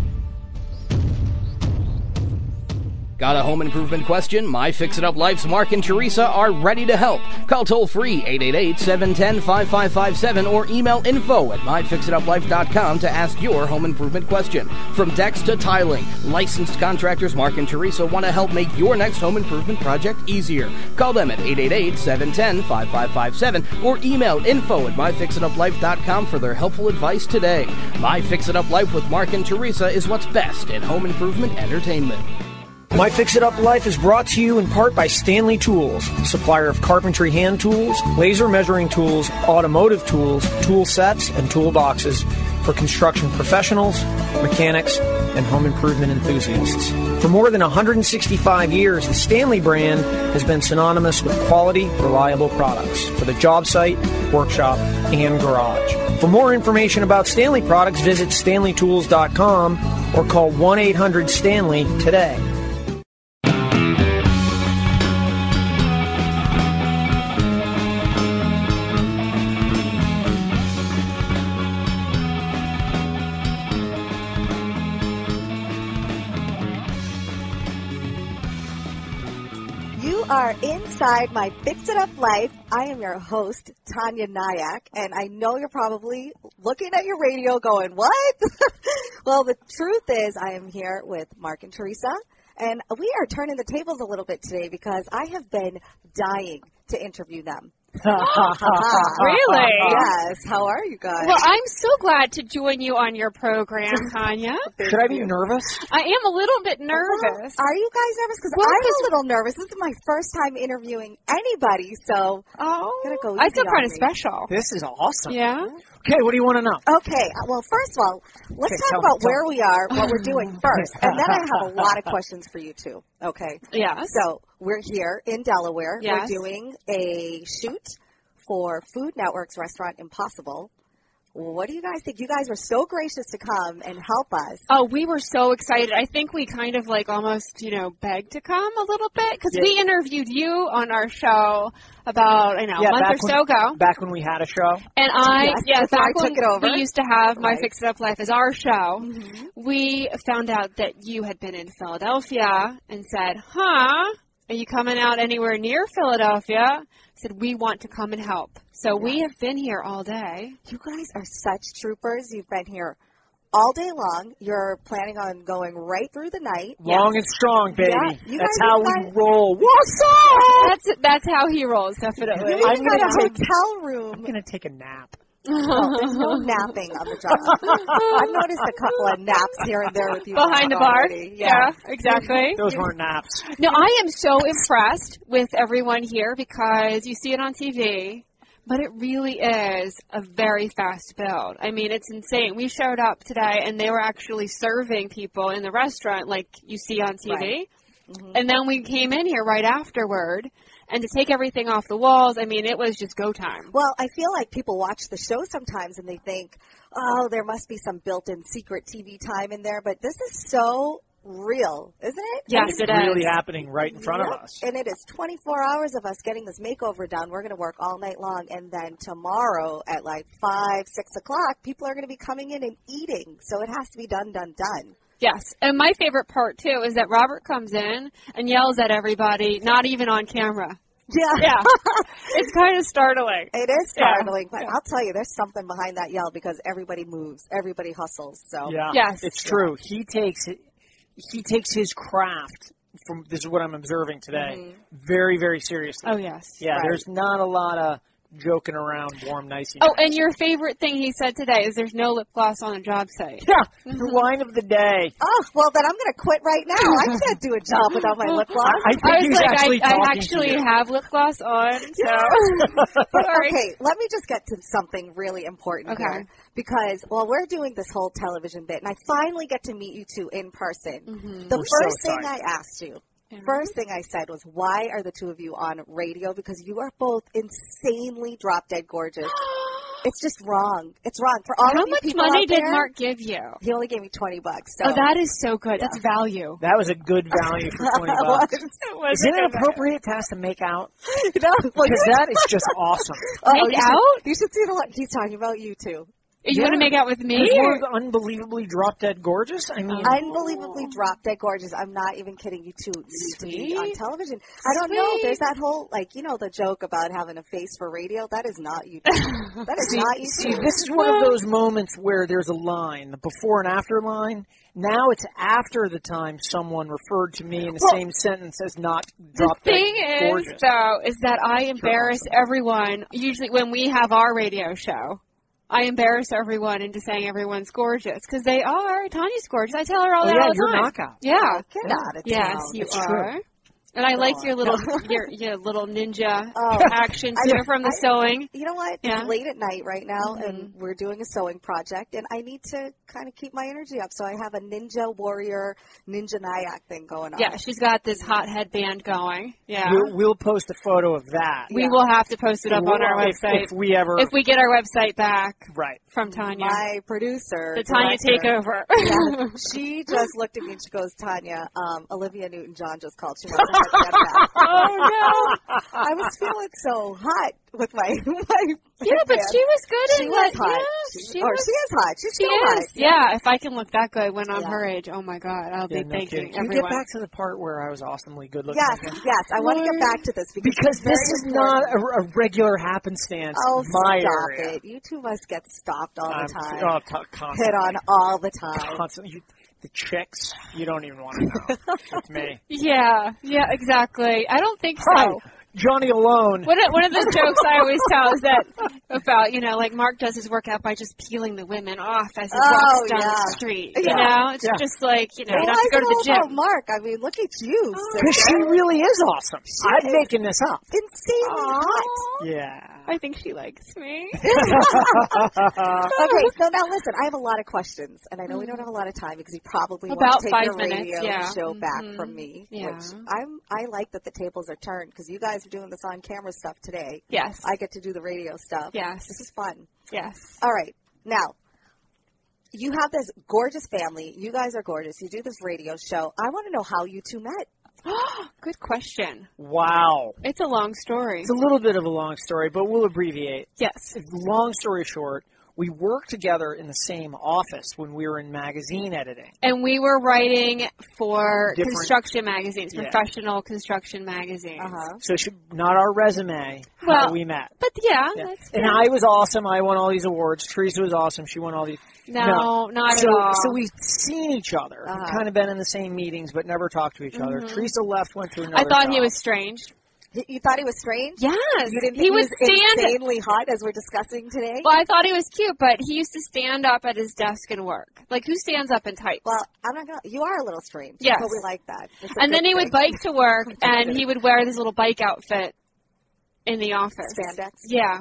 Got a home improvement question? My Fix It Up Life's Mark and Teresa are ready to help. Call toll-free eight eight eight, seven one zero, five five five seven or email info at my fix it up life dot com to ask your home improvement question. From decks to tiling, licensed contractors Mark and Teresa want to help make your next home improvement project easier. Call them at eight eight eight, seven one zero, five five five seven or email info at my fix it up life dot com for their helpful advice today. My Fix It Up Life with Mark and Teresa is what's best in home improvement entertainment. My Fix It Up Life is brought to you in part by Stanley Tools, supplier of carpentry hand tools, laser measuring tools, automotive tools, tool sets, and toolboxes for construction professionals, mechanics, and home improvement enthusiasts. For more than one hundred sixty-five years, the Stanley brand has been synonymous with quality, reliable products for the job site, workshop, and garage. For more information about Stanley products, visit stanley tools dot com or call one eight hundred Stanley today. You are in inside my Fix It Up Life. I am your host, Tanya Nyack, and I know you're probably looking at your radio going, what? Well, the truth is I am here with Mark and Teresa, and we are turning the tables a little bit today because I have been dying to interview them. Really? Yes. How are you guys? Well, I'm so glad to join you on your program, Tanya. Should I be nervous? I am a little bit nervous. Are you guys nervous? Because Well, I'm 'cause- a little nervous. This is my first time interviewing anybody, so Oh, gotta go I easy feel on kind of me. special. This is awesome. Yeah. Okay, what do you want to know? Okay, uh, well, first of all, let's Okay, talk tell me, about tell where me. we are, what we're doing first, and then I have a lot of questions for you, too, okay? Yes. So, we're here in Delaware. Yes. We're doing a shoot for Food Network's restaurant Impossible. What do you guys think? You guys were so gracious to come and help us. Oh, we were so excited. I think we kind of like almost, you know, begged to come a little bit because Yeah. we interviewed you on our show about, I know, Yeah, a month back or so when- ago. Back when we had a show. And I, Yes, yeah, before back I when took it over. we used to have My Right. Fix It Up Life as our show, Mm-hmm. we found out that you had been in Philadelphia and said, huh, are you coming out anywhere near Philadelphia? Said, we want to come and help. So we have been here all day. You guys are such troopers. You've been here all day long. You're planning on going right through the night. Long and strong, baby. Yeah, you That's guys how have we got- roll. What's up? That's that's how he rolls, definitely. You I'm even got gonna a take- hotel I'm room. going to take a nap. Oh, there's no napping on the job. I've noticed a couple of naps here and there with you Behind the guys bar. already. Yeah, exactly. Those weren't naps. No, I am so impressed with everyone here because you see it on T V, but it really is a very fast build. I mean, it's insane. We showed up today and they were actually serving people in the restaurant like you see on T V. Right. Mm-hmm. And then we came in here right afterward. And to take everything off the walls, I mean, it was just go time. Well, I feel like people watch the show sometimes and they think, oh, there must be some built-in secret T V time in there. But this is so real, isn't it? Yes, It's it really is. happening right in front Yep. of us. And it is twenty-four hours of us getting this makeover done. We're going to work all night long. And then tomorrow at like five, six o'clock, people are going to be coming in and eating. So it has to be done, done, done. Yes. And my favorite part, too, is that Robert comes in and yells at everybody, not even on camera. Yeah. Yeah. It's kind of startling. It is Yeah. startling, but I'll tell you, there's something behind that yell because everybody moves, everybody hustles. So Yeah, Yes. it's true. He takes it. He takes his craft from. This is what I'm observing today. Very, very seriously. Oh, yes. Yeah, right. there's not a lot of joking around, warm, nicey. Oh, and your favorite thing he said today is there's no lip gloss on a job site. yeah, the wine of the day. Oh, well, then I'm going to quit right now. I can't do a job without my lip gloss. I think I was he's like, actually I, I talking actually to you. have lip gloss on, so. But, Sorry. okay, let me just get to something really important Okay. here. Because, well, we're doing this whole television bit, and I finally get to meet you two in person. Mm-hmm. The We're so first thing excited. I asked you, first thing I said was, why are the two of you on radio? Because you are both insanely drop-dead gorgeous. It's just wrong. It's wrong. For all How of you much people money out did there, Mark give you? He only gave me twenty bucks. So. Oh, that is so good. That's value. That was a good value for twenty That bucks. was- Isn't it appropriate to ask to make out? no, well, Because that is just awesome. oh, Make you should- out? You should see the look. He's talking about you two. You Yeah. want to make out with me? Because or- we're unbelievably drop dead gorgeous. I mean, Unbelievably drop dead gorgeous. I'm not even kidding. You two need to be on Sweet. television. I don't know. Sweet. There's that whole, like, you know, the joke about having a face for radio. That is not you two. That is not you see, two. this is one of those moments where there's a line, the before and after line. Now it's after the time someone referred to me in the Well, same sentence as not The drop dead thing is, gorgeous. though, is that I embarrass everyone, usually when we have our radio show. I embarrass everyone into saying everyone's gorgeous, because they are. Tanya's gorgeous. I tell her all Oh, that yeah, all the you're time. knockout. Yeah. Get Yeah. out of Yes, town. you It's are. true. And I like on. your little your, your little ninja Oh. action I- too from the I- sewing. You know what? Yeah. It's late at night right now, Mhm. and we're doing a sewing project, and I need to kind of keep my energy up. So I have a ninja warrior, ninja Nyack thing going on. Yeah, she's got this hot headband going. Yeah. We'll, we'll post a photo of that. We Yeah. will have to post it up on our If- website If we ever. if we get our website back right. from Tanya. My producer, The Tanya director, takeover. yeah, she just looked at me and she goes, Tanya, um, Olivia Newton-John just called. She wants to get that. Oh, no. I was feeling so hot with my my. Yeah, but band. she was good She in was that. hot. Yeah, she, she or was. she is hot. She's She still hot. is. Yeah, if I can look that good when I'm Yeah. her age, oh my God, I'll Yeah, be no thanking kidding. Can we everyone. get back to the part where I was awesomely good looking? Yes, again? yes. I want to get back to this because, Because it's very this is important. not a, a regular happenstance Oh, in my stop area. it! You two must get stopped all I'm- the time. Oh, co- constantly. Hit on all the time. Constantly. You, the chicks, you don't even want to know. It's me. Yeah, yeah, exactly. I don't think Hi, so. Johnny Alone. One of, one of the jokes I always tell is that about, you know, like Mark does his workout by just peeling the women off as he Oh, walks down yeah. the street. You Yeah. know, it's Yeah. just like, you know, Well, you don't why have to go is to it the all about gym. Mark? I mean, look at you, Because she sister. really is awesome. I'm is. making this up. Insanely hot. Yeah. I think she likes me. Okay, so now listen, I have a lot of questions, and I know we don't have a lot of time because you probably About want to take five your minutes, radio yeah. show back Mhm. from me. Yeah. Which I'm, I like that the tables are turned because you guys are doing this on camera stuff today. Yes. I get to do the radio stuff. Yes. This is fun. Yes. All right, now. You have this gorgeous family. You guys are gorgeous. You do this radio show. I want to know how you two met. Good question. Wow. It's a long story. It's a little bit of a long story, but we'll abbreviate. Yes. Long story short, we worked together in the same office when we were in magazine editing. And we were writing for Different- construction magazines, Yeah. professional construction magazines. Uh-huh. So she, not our resume, Well, how we met. But yeah, Yeah. that's And good. I was awesome. I won all these awards. Teresa was awesome. She won all these. No, not so, at all. So we've seen each other. Uh-huh. We've kind of been in the same meetings, but never talked to each other. Teresa left, went to another I thought he job. was strange. You- You thought he was strange? Yes. You didn't think he he was was stand. insanely hot as we're discussing today? Well, I thought he was cute, but he used to stand up at his desk and work. Like, who stands up and types? Well, I'm not gonna. You are a little strange. Yes. but we like that. It's a and then good he would thing. bike to work, and he would wear this little bike outfit in the office. Spandex? Yeah.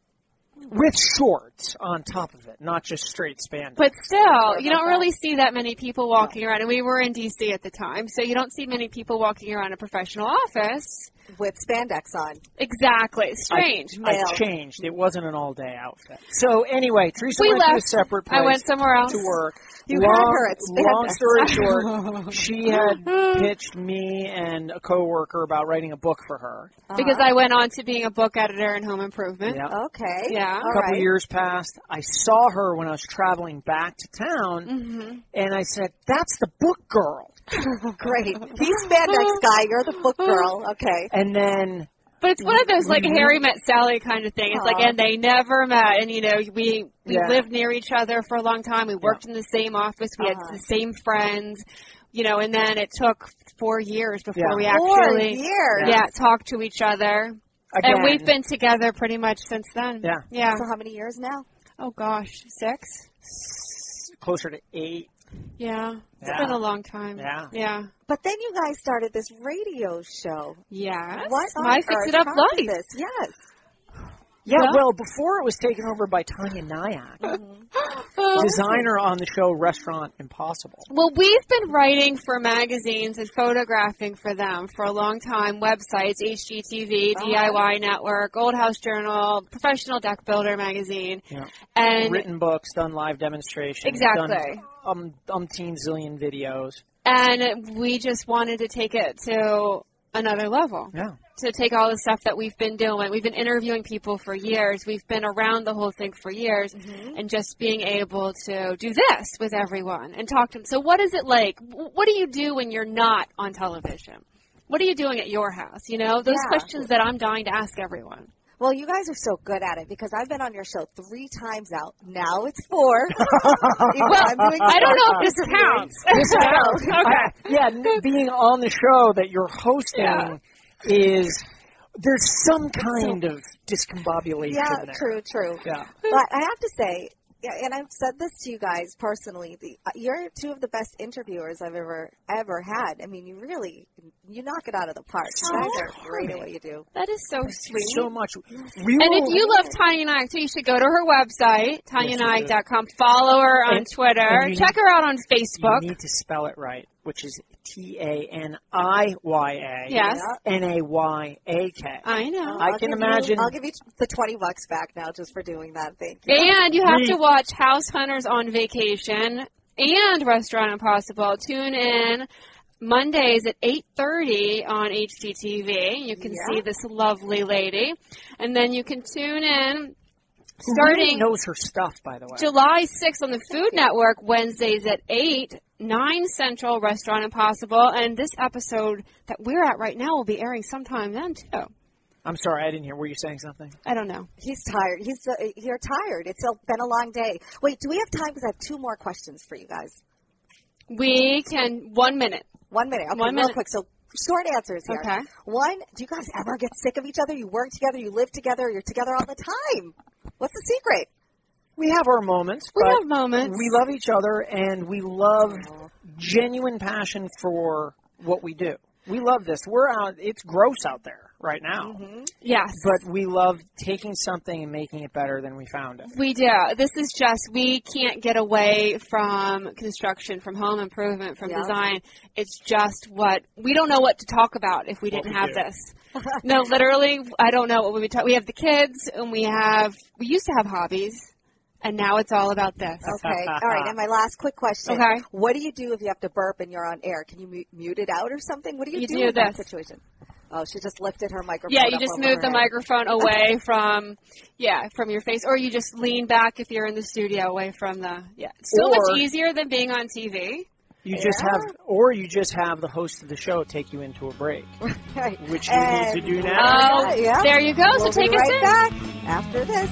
With shorts on top of it, not just straight spandex. But still, you about don't that. really see that many people walking around. And we were in D C at the time, so you don't see many people walking around a professional office. with spandex on. Exactly. Strange. I Male. changed. It wasn't an all-day outfit. So anyway, Teresa We went to a left. separate place I went somewhere else. to work. You had long, her at long spandex. story short, she had pitched me and a coworker about writing a book for her. Because I went on to being a book editor in home improvement. Yeah. Okay. Yeah. A All couple right. of years passed. I saw her when I was traveling back to town, Mm-hmm. and I said, "That's the book girl." Great. He's spandex guy. You're the book girl. Okay. And then But it's one of those like Mhm. Harry met Sally kind of thing. It's like, Aw. and they never met. And you know, we we Yeah. lived near each other for a long time. We worked in the same office. We Uh-huh. had the same friends. You know, and then it took four years before Yeah. we Four actually years. yeah talked to each other. again, And we've been together pretty much since then. Yeah. Yeah. So how many years now? Oh gosh, six. closer to eight. Yeah. It's Yeah. been a long time. Yeah. Yeah. But then you guys started this radio show. Yes. What on My Fix earth It Up prompted Life. this? Yes. Yeah, Well- well, before it was taken over by Tanya Nyack, Oh. designer on the show Restaurant Impossible. Well, we've been writing for magazines and photographing for them for a long time. Websites, H G T V, D I Y Network, Old House Journal, Professional Deck Builder magazine. Yeah. And Written books, done live demonstrations. Exactly. Done um, umpteen zillion videos. and we just wanted to take it to another level. Yeah. To take all the stuff that we've been doing. We've been interviewing people for years. We've been around the whole thing for years. And just being able to do this with everyone and talk to them. So what is it like? W- What do you do when you're not on television? What are you doing at your house? You know, those Yeah. questions that I'm dying to ask everyone. Well, you guys are so good at it because I've been on your show three times out. Now it's four. Well, I'm doing I don't know if four this times a week. counts. This counts. Okay. I- yeah, n- being on the show that you're hosting Yeah. is there's some kind of discombobulation Yeah, there. true, true. Yeah. But I have to say, yeah, and I've said this to you guys personally, the, uh, you're two of the best interviewers I've ever ever had. I mean, you really, you knock it out of the park. You guys are great at what you do. That is so sweet. So much. We And will- if you love Tanya Nayak too, you should go to her website, tanya nayak dot com. Follow her on And- Twitter. and you Check need- her out on Facebook. You need to spell it right, which is T A N I Y A. Yes. N A Y A K. I know. I I'll can give imagine- You, I'll give you the twenty bucks back now just for doing that. Thank you. And you have We- to watch House Hunters on Vacation and Restaurant Impossible. Tune in Mondays at eight thirty on H G T V. You can Yeah. see this lovely lady. And then you can tune in Who starting really knows her stuff, by the way. July sixth on the Food Network, Wednesdays at eight, nine Central, Restaurant Impossible. And this episode that we're at right now will be airing sometime then, too. I'm sorry, I didn't hear. Were you saying something? I don't know. He's tired. He's uh, you're tired. It's a, been a long day. Wait, do we have time? Because I have two more questions for you guys. We can, one minute. One minute. Okay, One real minute. quick. So short answers here. Okay. One, do you guys ever get sick of each other? You work together, you live together, you're together all the time. What's the secret? We have our moments. We but have moments. We love each other, and we love genuine passion for what we do. We love this. We're out. It's gross out there right now. Mm-hmm. Yes. But we love taking something and making it better than we found it. We do. This is just, we can't get away from construction, from home improvement, from Yeah. design. It's just what, we don't know what to talk about if we didn't we have do. this. No, literally, I don't know what we would talk. We have the kids, and we have, we used to have hobbies, and now it's all about this. Okay. All right. And my last quick question. Okay. What do you do if you have to burp and you're on air? Can you mu- mute it out or something? What do you, You do do in that this. situation? Oh, she just lifted her microphone. Yeah, you up just over move her the head. microphone away from, yeah, from your face, or you just lean back if you're in the studio away from the, yeah. It's so Or- much easier than being on T V. You just Yeah. have, or you just have the host of the show take you into a break, Right. which you And- need to do now. Oh, yeah. there you go. We'll So take be us right in. back after this.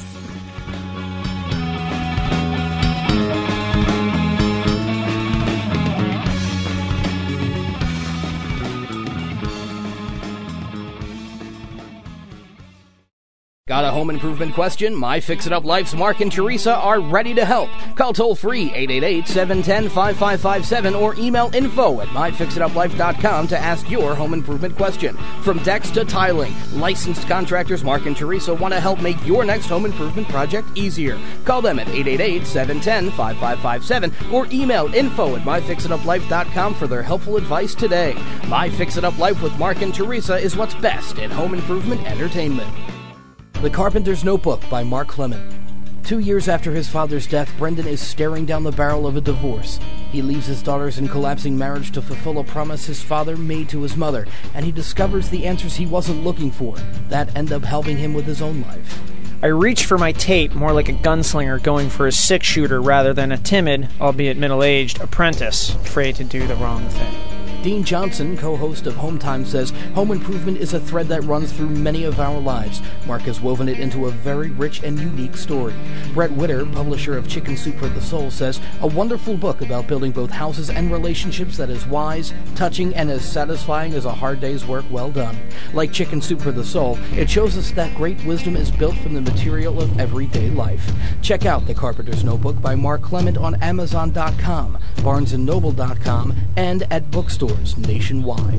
Got a home improvement question? My Fix It Up Life's Mark and Teresa are ready to help. Call toll free eight eight eight, seven one zero, five five five seven or email info at my fix it up life dot com to ask your home improvement question. From decks to tiling, licensed contractors Mark and Teresa want to help make your next home improvement project easier. Call them at eight eight eight, seven one zero, five five five seven or email info at my fix it up life dot com for their helpful advice today. My Fix It Up Life with Mark and Teresa is what's best in home improvement entertainment. The Carpenter's Notebook by Mark Clement. Two years after his father's death, Brendan is staring down the barrel of a divorce. He leaves his daughters in collapsing marriage to fulfill a promise his father made to his mother, and he discovers the answers he wasn't looking for that end up helping him with his own life. I reached for my tape more like a gunslinger going for a six-shooter rather than a timid, albeit middle-aged, apprentice afraid to do the wrong thing. Dean Johnson, co-host of Home Time, says home improvement is a thread that runs through many of our lives. Mark has woven it into a very rich and unique story. Brett Witter, publisher of Chicken Soup for the Soul, says a wonderful book about building both houses and relationships that is wise, touching, and as satisfying as a hard day's work well done. Like Chicken Soup for the Soul, it shows us that great wisdom is built from the material of everyday life. Check out The Carpenter's Notebook by Mark Clement on Amazon dot com, Barnes and Noble dot com, and at bookstores nationwide.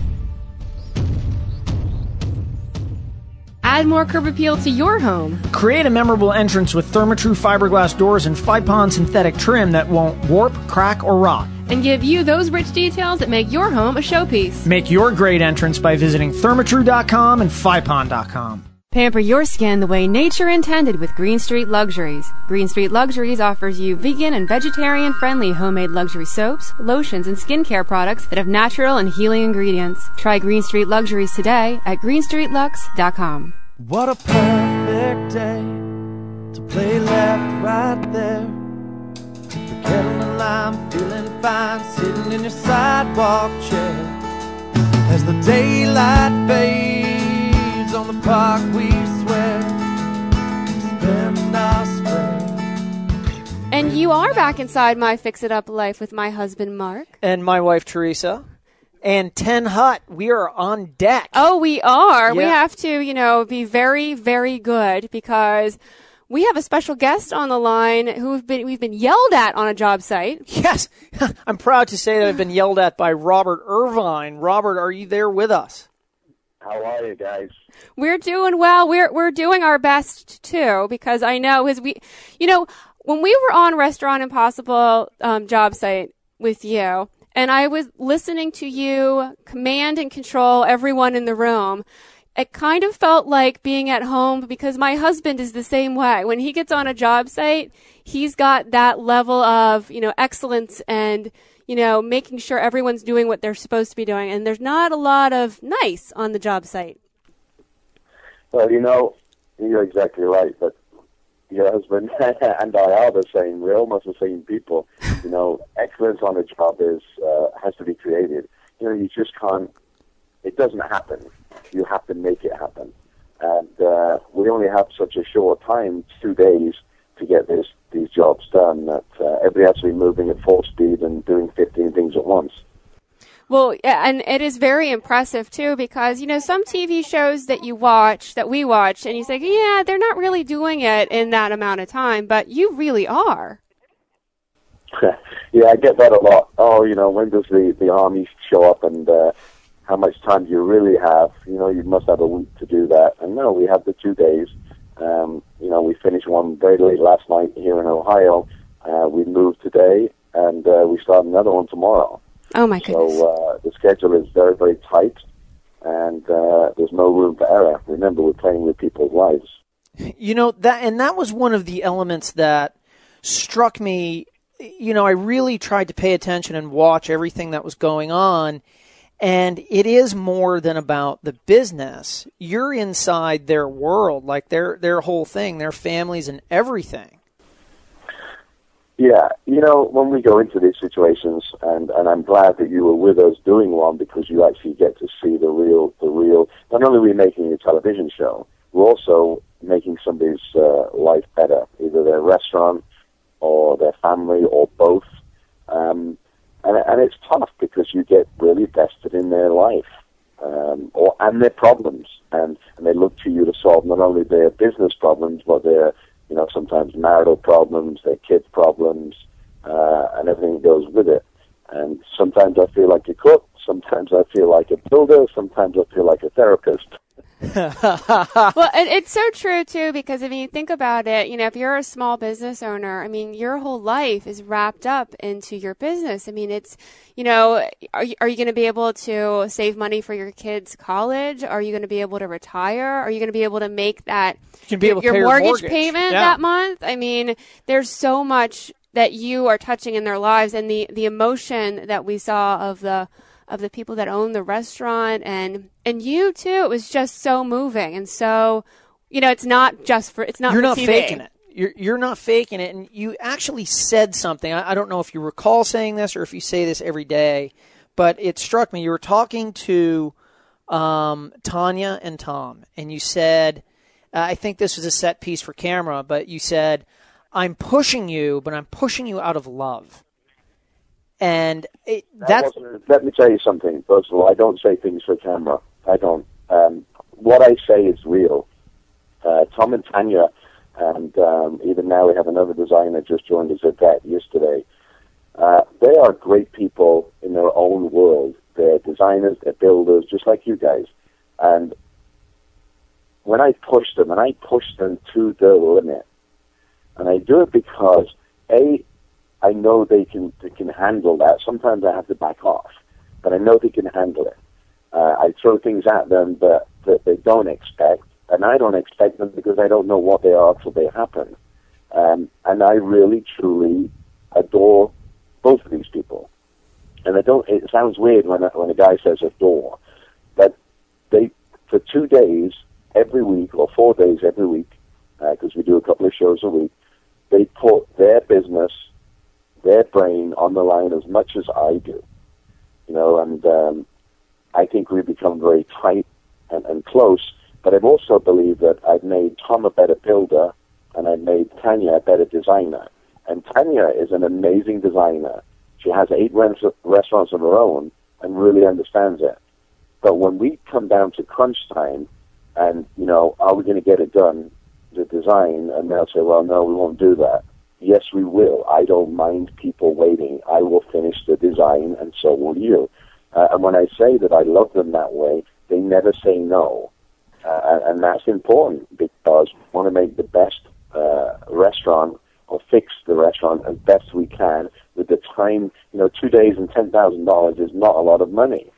Add more curb appeal to your home. Create a memorable entrance with Therma-Tru fiberglass doors and Fipon synthetic trim that won't warp, crack, or rot. And give you those rich details that make your home a showpiece. Make your great entrance by visiting Therma-Tru dot com and Fipon dot com. Pamper your skin the way nature intended with Green Street Luxuries. Green Street Luxuries offers you vegan and vegetarian-friendly homemade luxury soaps, lotions, and skincare products that have natural and healing ingredients. Try Green Street Luxuries today at green street lux dot com. What a perfect day to play left right there. The kettle and lime, feeling fine, sitting in your sidewalk chair. As the daylight fades on the park, we swear to spend our spring. And you are back inside My Fix It Up Life with my husband, Mark. And my wife, Teresa. And Ten Hut, we are on deck. Oh, we are. We Yeah. have to, you know, be very, very good because we have a special guest on the line who've been we've been yelled at on a job site. Yes, I'm proud to say that I've been yelled at by Robert Irvine. Robert, are you there with us? How are you guys? We're doing well. We're we're doing our best too because I know as we, you know, when we were on Restaurant Impossible um, job site with you. And I was listening to you command and control everyone in the room. It kind of felt like being at home because my husband is the same way. When he gets on a job site, he's got that level of, you know, excellence and, you know, making sure everyone's doing what they're supposed to be doing. And there's not a lot of nice on the job site. Well, you know, you're exactly right. But your husband and I are the same. We're almost the same people. You know, excellence on a job is uh, has to be created. You know, you just can't. It doesn't happen. You have to make it happen. And uh, we only have such a short time, two days, to get this these jobs done. That uh, everybody has to be moving at full speed and doing fifteen things at once. Well, and it is very impressive, too, because, you know, some T V shows that you watch, that we watch, and you say, yeah, they're not really doing it in that amount of time, but you really are. Yeah, I get that a lot. Oh, you know, when does the, the army show up, and uh, how much time do you really have? You know, you must have a week to do that. And no, we have the two days. Um, you know, we finished one very late last night here in Ohio. Uh, we moved today, and uh, we start another one tomorrow. Oh, my goodness. So uh, the schedule is very, very tight, and uh, there's no room for error. Remember, we're playing with people's lives. You know, that, and that was one of the elements that struck me. You know, I really tried to pay attention and watch everything that was going on, and it is more than about the business. You're inside their world, like their their whole thing, their families and everything. Yeah, you know, when we go into these situations, and, and I'm glad that you were with us doing one, because you actually get to see the real, the real, not only are we making a television show, we're also making somebody's uh, life better, either their restaurant or their family or both. Um, and, and it's tough because you get really vested in their life um, or and their problems, and, and they look to you to solve not only their business problems, but their, you know, sometimes marital problems, their kids' problems, uh, and everything that goes with it. And sometimes I feel like a cook, sometimes I feel like a builder, sometimes I feel like a therapist. Well, and it's so true, too, because if you think about it, you know, if you're a small business owner, I mean, your whole life is wrapped up into your business. I mean, it's, you know, are you, are you going to be able to save money for your kids' college? Are you going to be able to retire? Are you going to be able to make that You can be able to your pay your mortgage, mortgage. payment Yeah. that month? I mean, there's so much that you are touching in their lives, and the, the emotion that we saw of the of the people that own the restaurant, and and you too. It was just so moving, and so, you know, it's not just for it's not. You're for not T V. faking it. You're you're not faking it, and you actually said something. I, I don't know if you recall saying this or if you say this every day, but it struck me. You were talking to um, Tanya and Tom, and you said, uh, I think this was a set piece for camera, but you said, "I'm pushing you, but I'm pushing you out of love." And it, That that's wasn't- let me tell you something. First of all, I don't say things for camera. I don't. Um, what I say is real. Uh, Tom and Tanya, and um, even now we have another designer just joined us at that yesterday. Uh, they are great people in their own world. They're designers, they're builders, just like you guys. And when I push them, and I push them to the limit, and I do it because, A, I know they can they can handle that. Sometimes I have to back off, but I know they can handle it. Uh, I throw things at them that, that they don't expect, and I don't expect them because I don't know what they are till they happen. Um, and I really, truly adore both of these people. And I don't. It sounds weird when a, when a guy says adore, but they for two days every week or four days every week, because uh, we do a couple of shows a week, they put their business, their brain on the line as much as I do, you know, and um, I think we've become very tight and, and close, but I've also believed that I've made Tom a better builder and I've made Tanya a better designer. And Tanya is an amazing designer. She has eight res- restaurants of her own and really understands it. But when we come down to crunch time and, you know, are we going to get it done, the design, and they'll say, well, no, we won't do that. Yes, we will. I don't mind people waiting. I will finish the design, and so will you. Uh, and when I say that I love them that way, they never say no. Uh, and that's important because we want to make the best uh, restaurant or fix the restaurant as best we can with the time. You know, two days and ten thousand dollars is not a lot of money.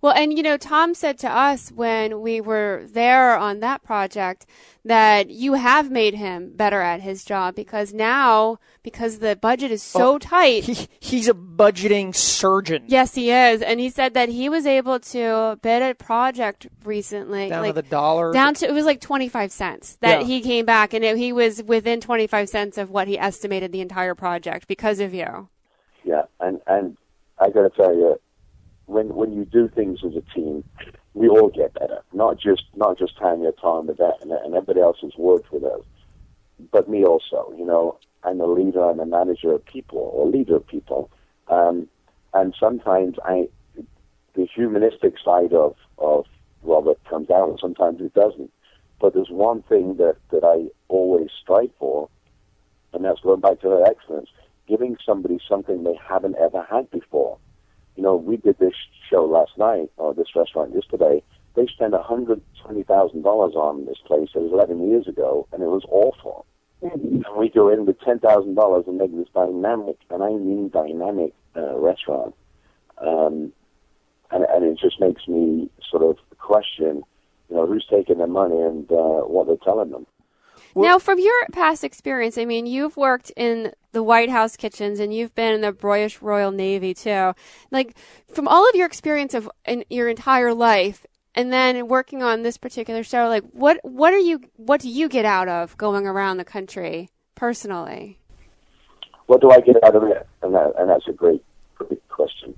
Well, and you know, Tom said to us when we were there on that project that you have made him better at his job because now, because the budget is so oh, tight. He, he's a budgeting surgeon. Yes, he is. And he said that he was able to bid a project recently. Down like, to the dollar. Down to, it was like twenty-five cents that yeah. he came back and it, he was within twenty-five cents of what he estimated the entire project because of you. Yeah, and, and I got to tell you, when when you do things as a team, we all get better. Not just not just Tanya, Tom, and, and everybody else who's worked with us, but me also. You know, I'm a leader, I'm a manager of people, or leader of people, um, and sometimes I, the humanistic side of of Robert comes out, and sometimes it doesn't. But there's one thing that that I always strive for, and that's going back to that excellence, giving somebody something they haven't ever had before. You know, we did this show last night, or this restaurant yesterday. They spent one hundred twenty thousand dollars on this place. It was eleven years ago, and it was awful. Mm-hmm. And we go in with ten thousand dollars and make this dynamic, and I mean dynamic, uh, restaurant. Um, and, and it just makes me sort of question, you know, who's taking their money and uh, what they're telling them. Now, from your past experience, I mean, you've worked in the White House kitchens and you've been in the British Royal Navy too. Like, from all of your experience of in your entire life, and then working on this particular show, like, what what are you what do you get out of going around the country personally? What do I get out of it? And that, and that's a great, great question.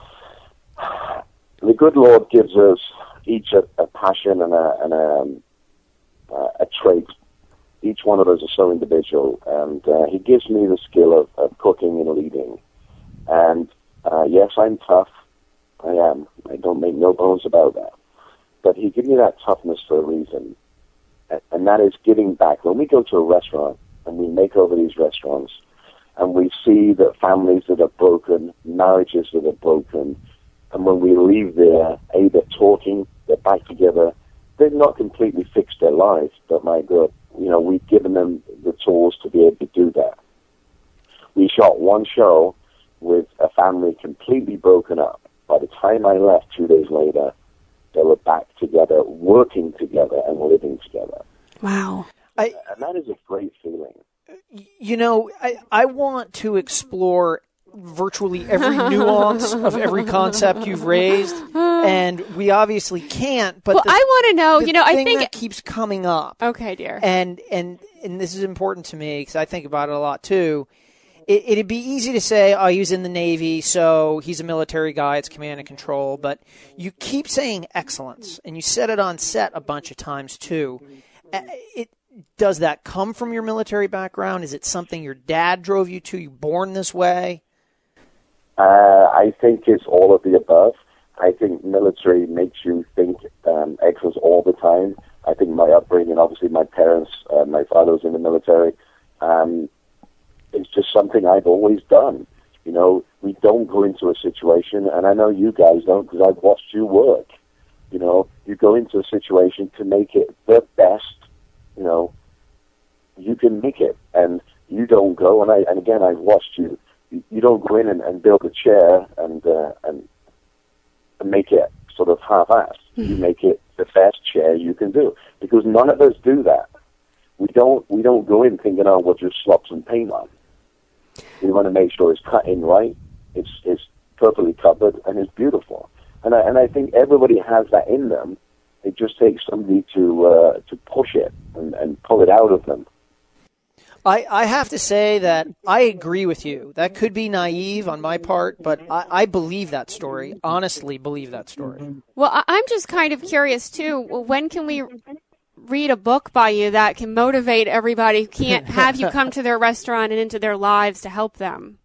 The good Lord gives us each a, a passion and a and a, uh, a trait. Each one of us is so individual, and uh, he gives me the skill of, of cooking and leading. And uh, yes, I'm tough. I am. I don't make no bones about that. But he gives me that toughness for a reason, and, and that is giving back. When we go to a restaurant and we make over these restaurants, and we see that families that are broken, marriages that are broken, and when we leave there, either talking, they're back together. They've not completely fixed their lives, but my God, you know, we've given them the tools to be able to do that. We shot one show with a family completely broken up. By the time I left two days later, they were back together, working together, and living together. Wow. I, and that is a great feeling. You know, I, I want to explore virtually every nuance of every concept you've raised, and we obviously can't. But well, the, I want to know. The you know, thing I think that keeps coming up. Okay, dear. And and and this is important to me because I think about it a lot too. It, it'd be easy to say, "Oh, he was in the Navy, so he's a military guy. It's command and control." But you keep saying excellence, and you said it on set a bunch of times too. It does that come from your military background? Is it something your dad drove you to? You born this way? Uh, I think it's all of the above. I think military makes you think um, excellence all the time. I think my upbringing, obviously my parents, uh, my father was in the military. Um, it's just something I've always done. You know, we don't go into a situation, and I know you guys don't because I've watched you work. You know, you go into a situation to make it the best, you know, you can make it. And you don't go, and, I, and again, I've watched you. You don't go in and, and build a chair and, uh, and and make it sort of half-assed. Mm-hmm. You make it the best chair you can do, because none of us do that. We don't we don't go in thinking, oh, we'll just slop some paint on. We want to make sure it's cut in right, it's it's perfectly covered, and it's beautiful. And I and I think everybody has that in them. It just takes somebody to uh, to push it and, and pull it out of them. I, I have to say that I agree with you. That could be naive on my part, but I, I believe that story. Honestly, believe that story. Well, I'm just kind of curious, too. When can we read a book by you that can motivate everybody who can't have you come to their restaurant and into their lives to help them?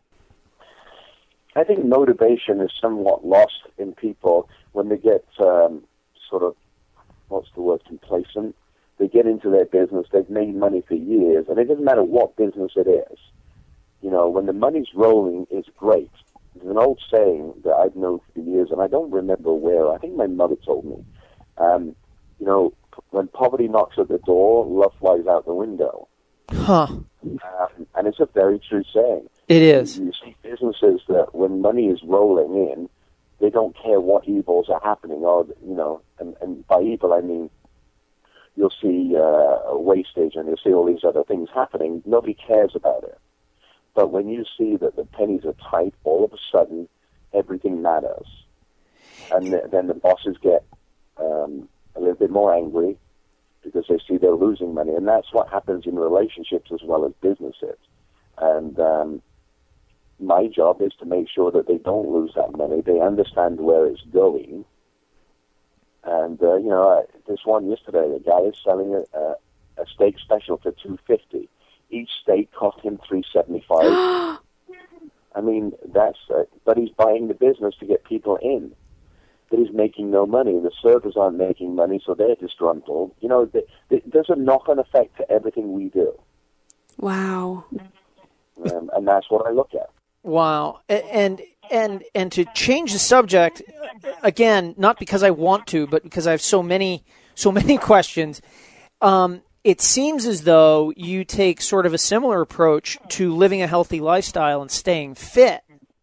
I think motivation is somewhat lost in people when they get um, sort of, what's the word, complacent. They get into their business, they've made money for years, and it doesn't matter what business it is. You know, when the money's rolling, it's great. There's an old saying that I've known for years, and I don't remember where. I think my mother told me. Um, you know, when poverty knocks at the door, love flies out the window. Huh. Um, and it's a very true saying. It is. You see businesses that when money is rolling in, they don't care what evils are happening, or, you know, and, and by evil I mean you'll see uh, wastage and you'll see all these other things happening. Nobody cares about it. But when you see that the pennies are tight, all of a sudden everything matters. And th- then the bosses get um, a little bit more angry because they see they're losing money. And that's what happens in relationships as well as businesses. And um, my job is to make sure that they don't lose that money. They understand where it's going. And, uh, you know, uh, this one yesterday, a guy is selling a, a, a steak special for two fifty. Each steak cost him three seventy-five. I mean, that's, uh, but he's buying the business to get people in. But he's making no money. The servers aren't making money, so they're disgruntled. You know, the, the, there's a knock-on effect to everything we do. Wow. Um, and that's what I look at. Wow. And and and to change the subject, again, not because I want to, but because I have so many so many questions. Um, it seems as though you take sort of a similar approach to living a healthy lifestyle and staying fit.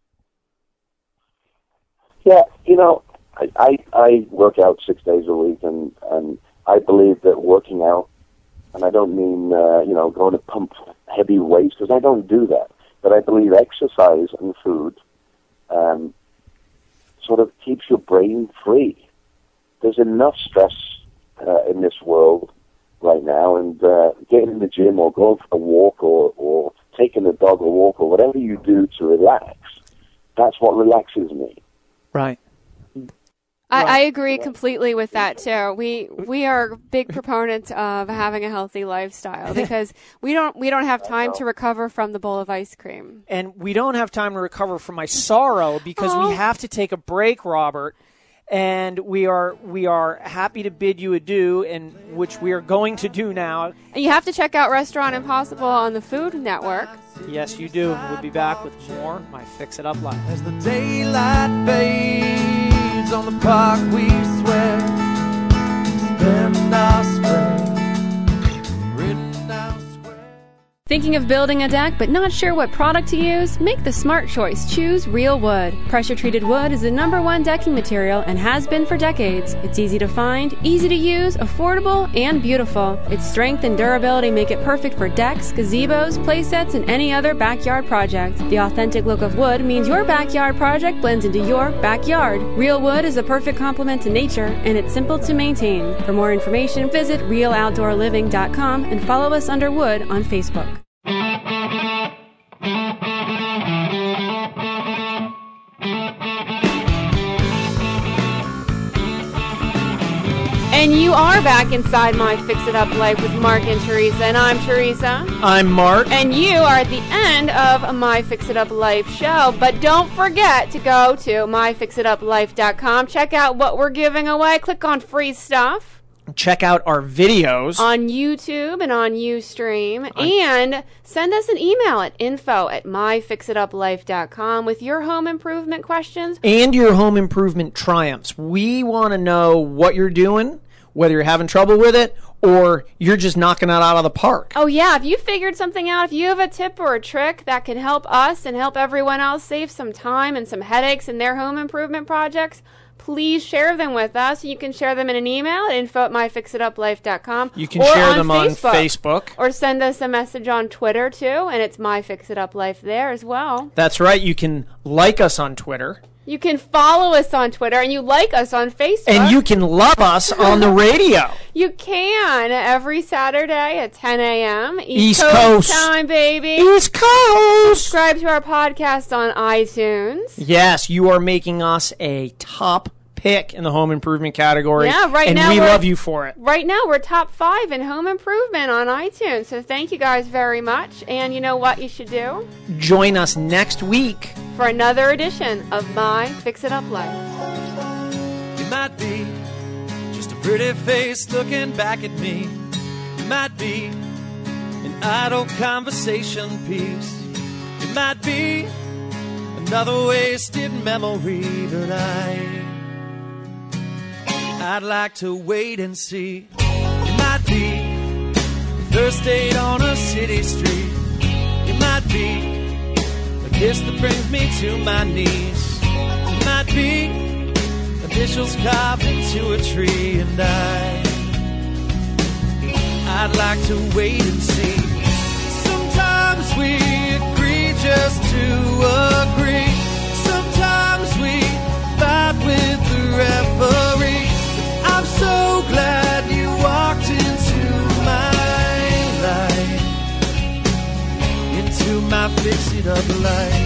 Yeah, you know, I, I, I work out six days a week, and, and I believe that working out, and I don't mean, uh, you know, going to pump heavy weights, because I don't do that. But I believe exercise and food um, sort of keeps your brain free. There's enough stress uh, in this world right now, and uh, getting in the gym or going for a walk or, or taking the dog a walk or whatever you do to relax, that's what relaxes me. Right. I, I agree completely with that too. We we are big proponents of having a healthy lifestyle because we don't we don't have time to recover from the bowl of ice cream. And we don't have time to recover from my sorrow because Aww. we have to take a break, Robert. And we are we are happy to bid you adieu, and which we are going to do now. And you have to check out Restaurant Impossible on the Food Network. Yes, you do. We'll be back with more My Fix It Up Life. As the daylight fades on the park we swear, spend our spring, written our swear. Thinking of building a deck but not sure what product to use? Make the smart choice. Choose Real Wood. Pressure-treated wood is the number one decking material and has been for decades. It's easy to find, easy to use, affordable, and beautiful. Its strength and durability make it perfect for decks, gazebos, playsets, and any other backyard project. The authentic look of wood means your backyard project blends into your backyard. Real Wood is a perfect complement to nature, and it's simple to maintain. For more information, visit real outdoor living dot com and follow us under Wood on Facebook. And you are back inside My Fix It Up Life with Mark and Teresa, and I'm Teresa. I'm Mark. And you are at the end of My Fix It Up Life show. But don't forget to go to my fix it up life dot com. Check out what we're giving away. Click on free stuff. Check out our videos on YouTube and on Ustream, on- and send us an email at info at my fix it up life dot com with your home improvement questions and your home improvement triumphs. We want to know what you're doing, whether you're having trouble with it or you're just knocking it out of the park. Oh yeah, if you figured something out, if you have a tip or a trick that can help us and help everyone else save some time and some headaches in their home improvement projects, please share them with us. You can share them in an email at info at my fix it up life dot com. You can share on them Facebook, on Facebook. Or send us a message on Twitter, too, and it's My Fix It Up Life there as well. That's right. You can like us on Twitter. You can follow us on Twitter, and you like us on Facebook. And you can love us on the radio. You can every Saturday at ten a.m. East, East Coast, Coast time, baby. East Coast. Subscribe to our podcast on iTunes. Yes, you are making us a top pick in the home improvement category. Yeah, right and now we we're, love you for it. Right now we're top five in home improvement on iTunes. So thank you guys very much. And you know what you should do? Join us next week for another edition of My Fix It Up Life. You might be just a pretty face looking back at me. You might be an idle conversation piece. You might be another wasted memory tonight. I'd like to wait and see. You might be the first date on a city street. You might be a kiss that brings me to my knees. You might be initials carved into a tree, and I, I'd like to wait and see. Sometimes we agree just to agree. Sometimes we fight with the referee. I'm so glad you walked into my life, into my fix-it-up life.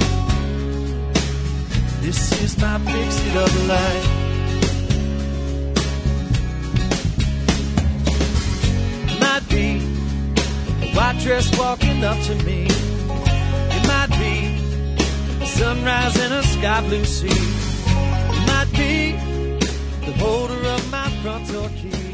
This is my fix-it-up life. Might be a white dress walking up to me. It might be a sunrise in a sky blue sea. It might be the holder of my front door key.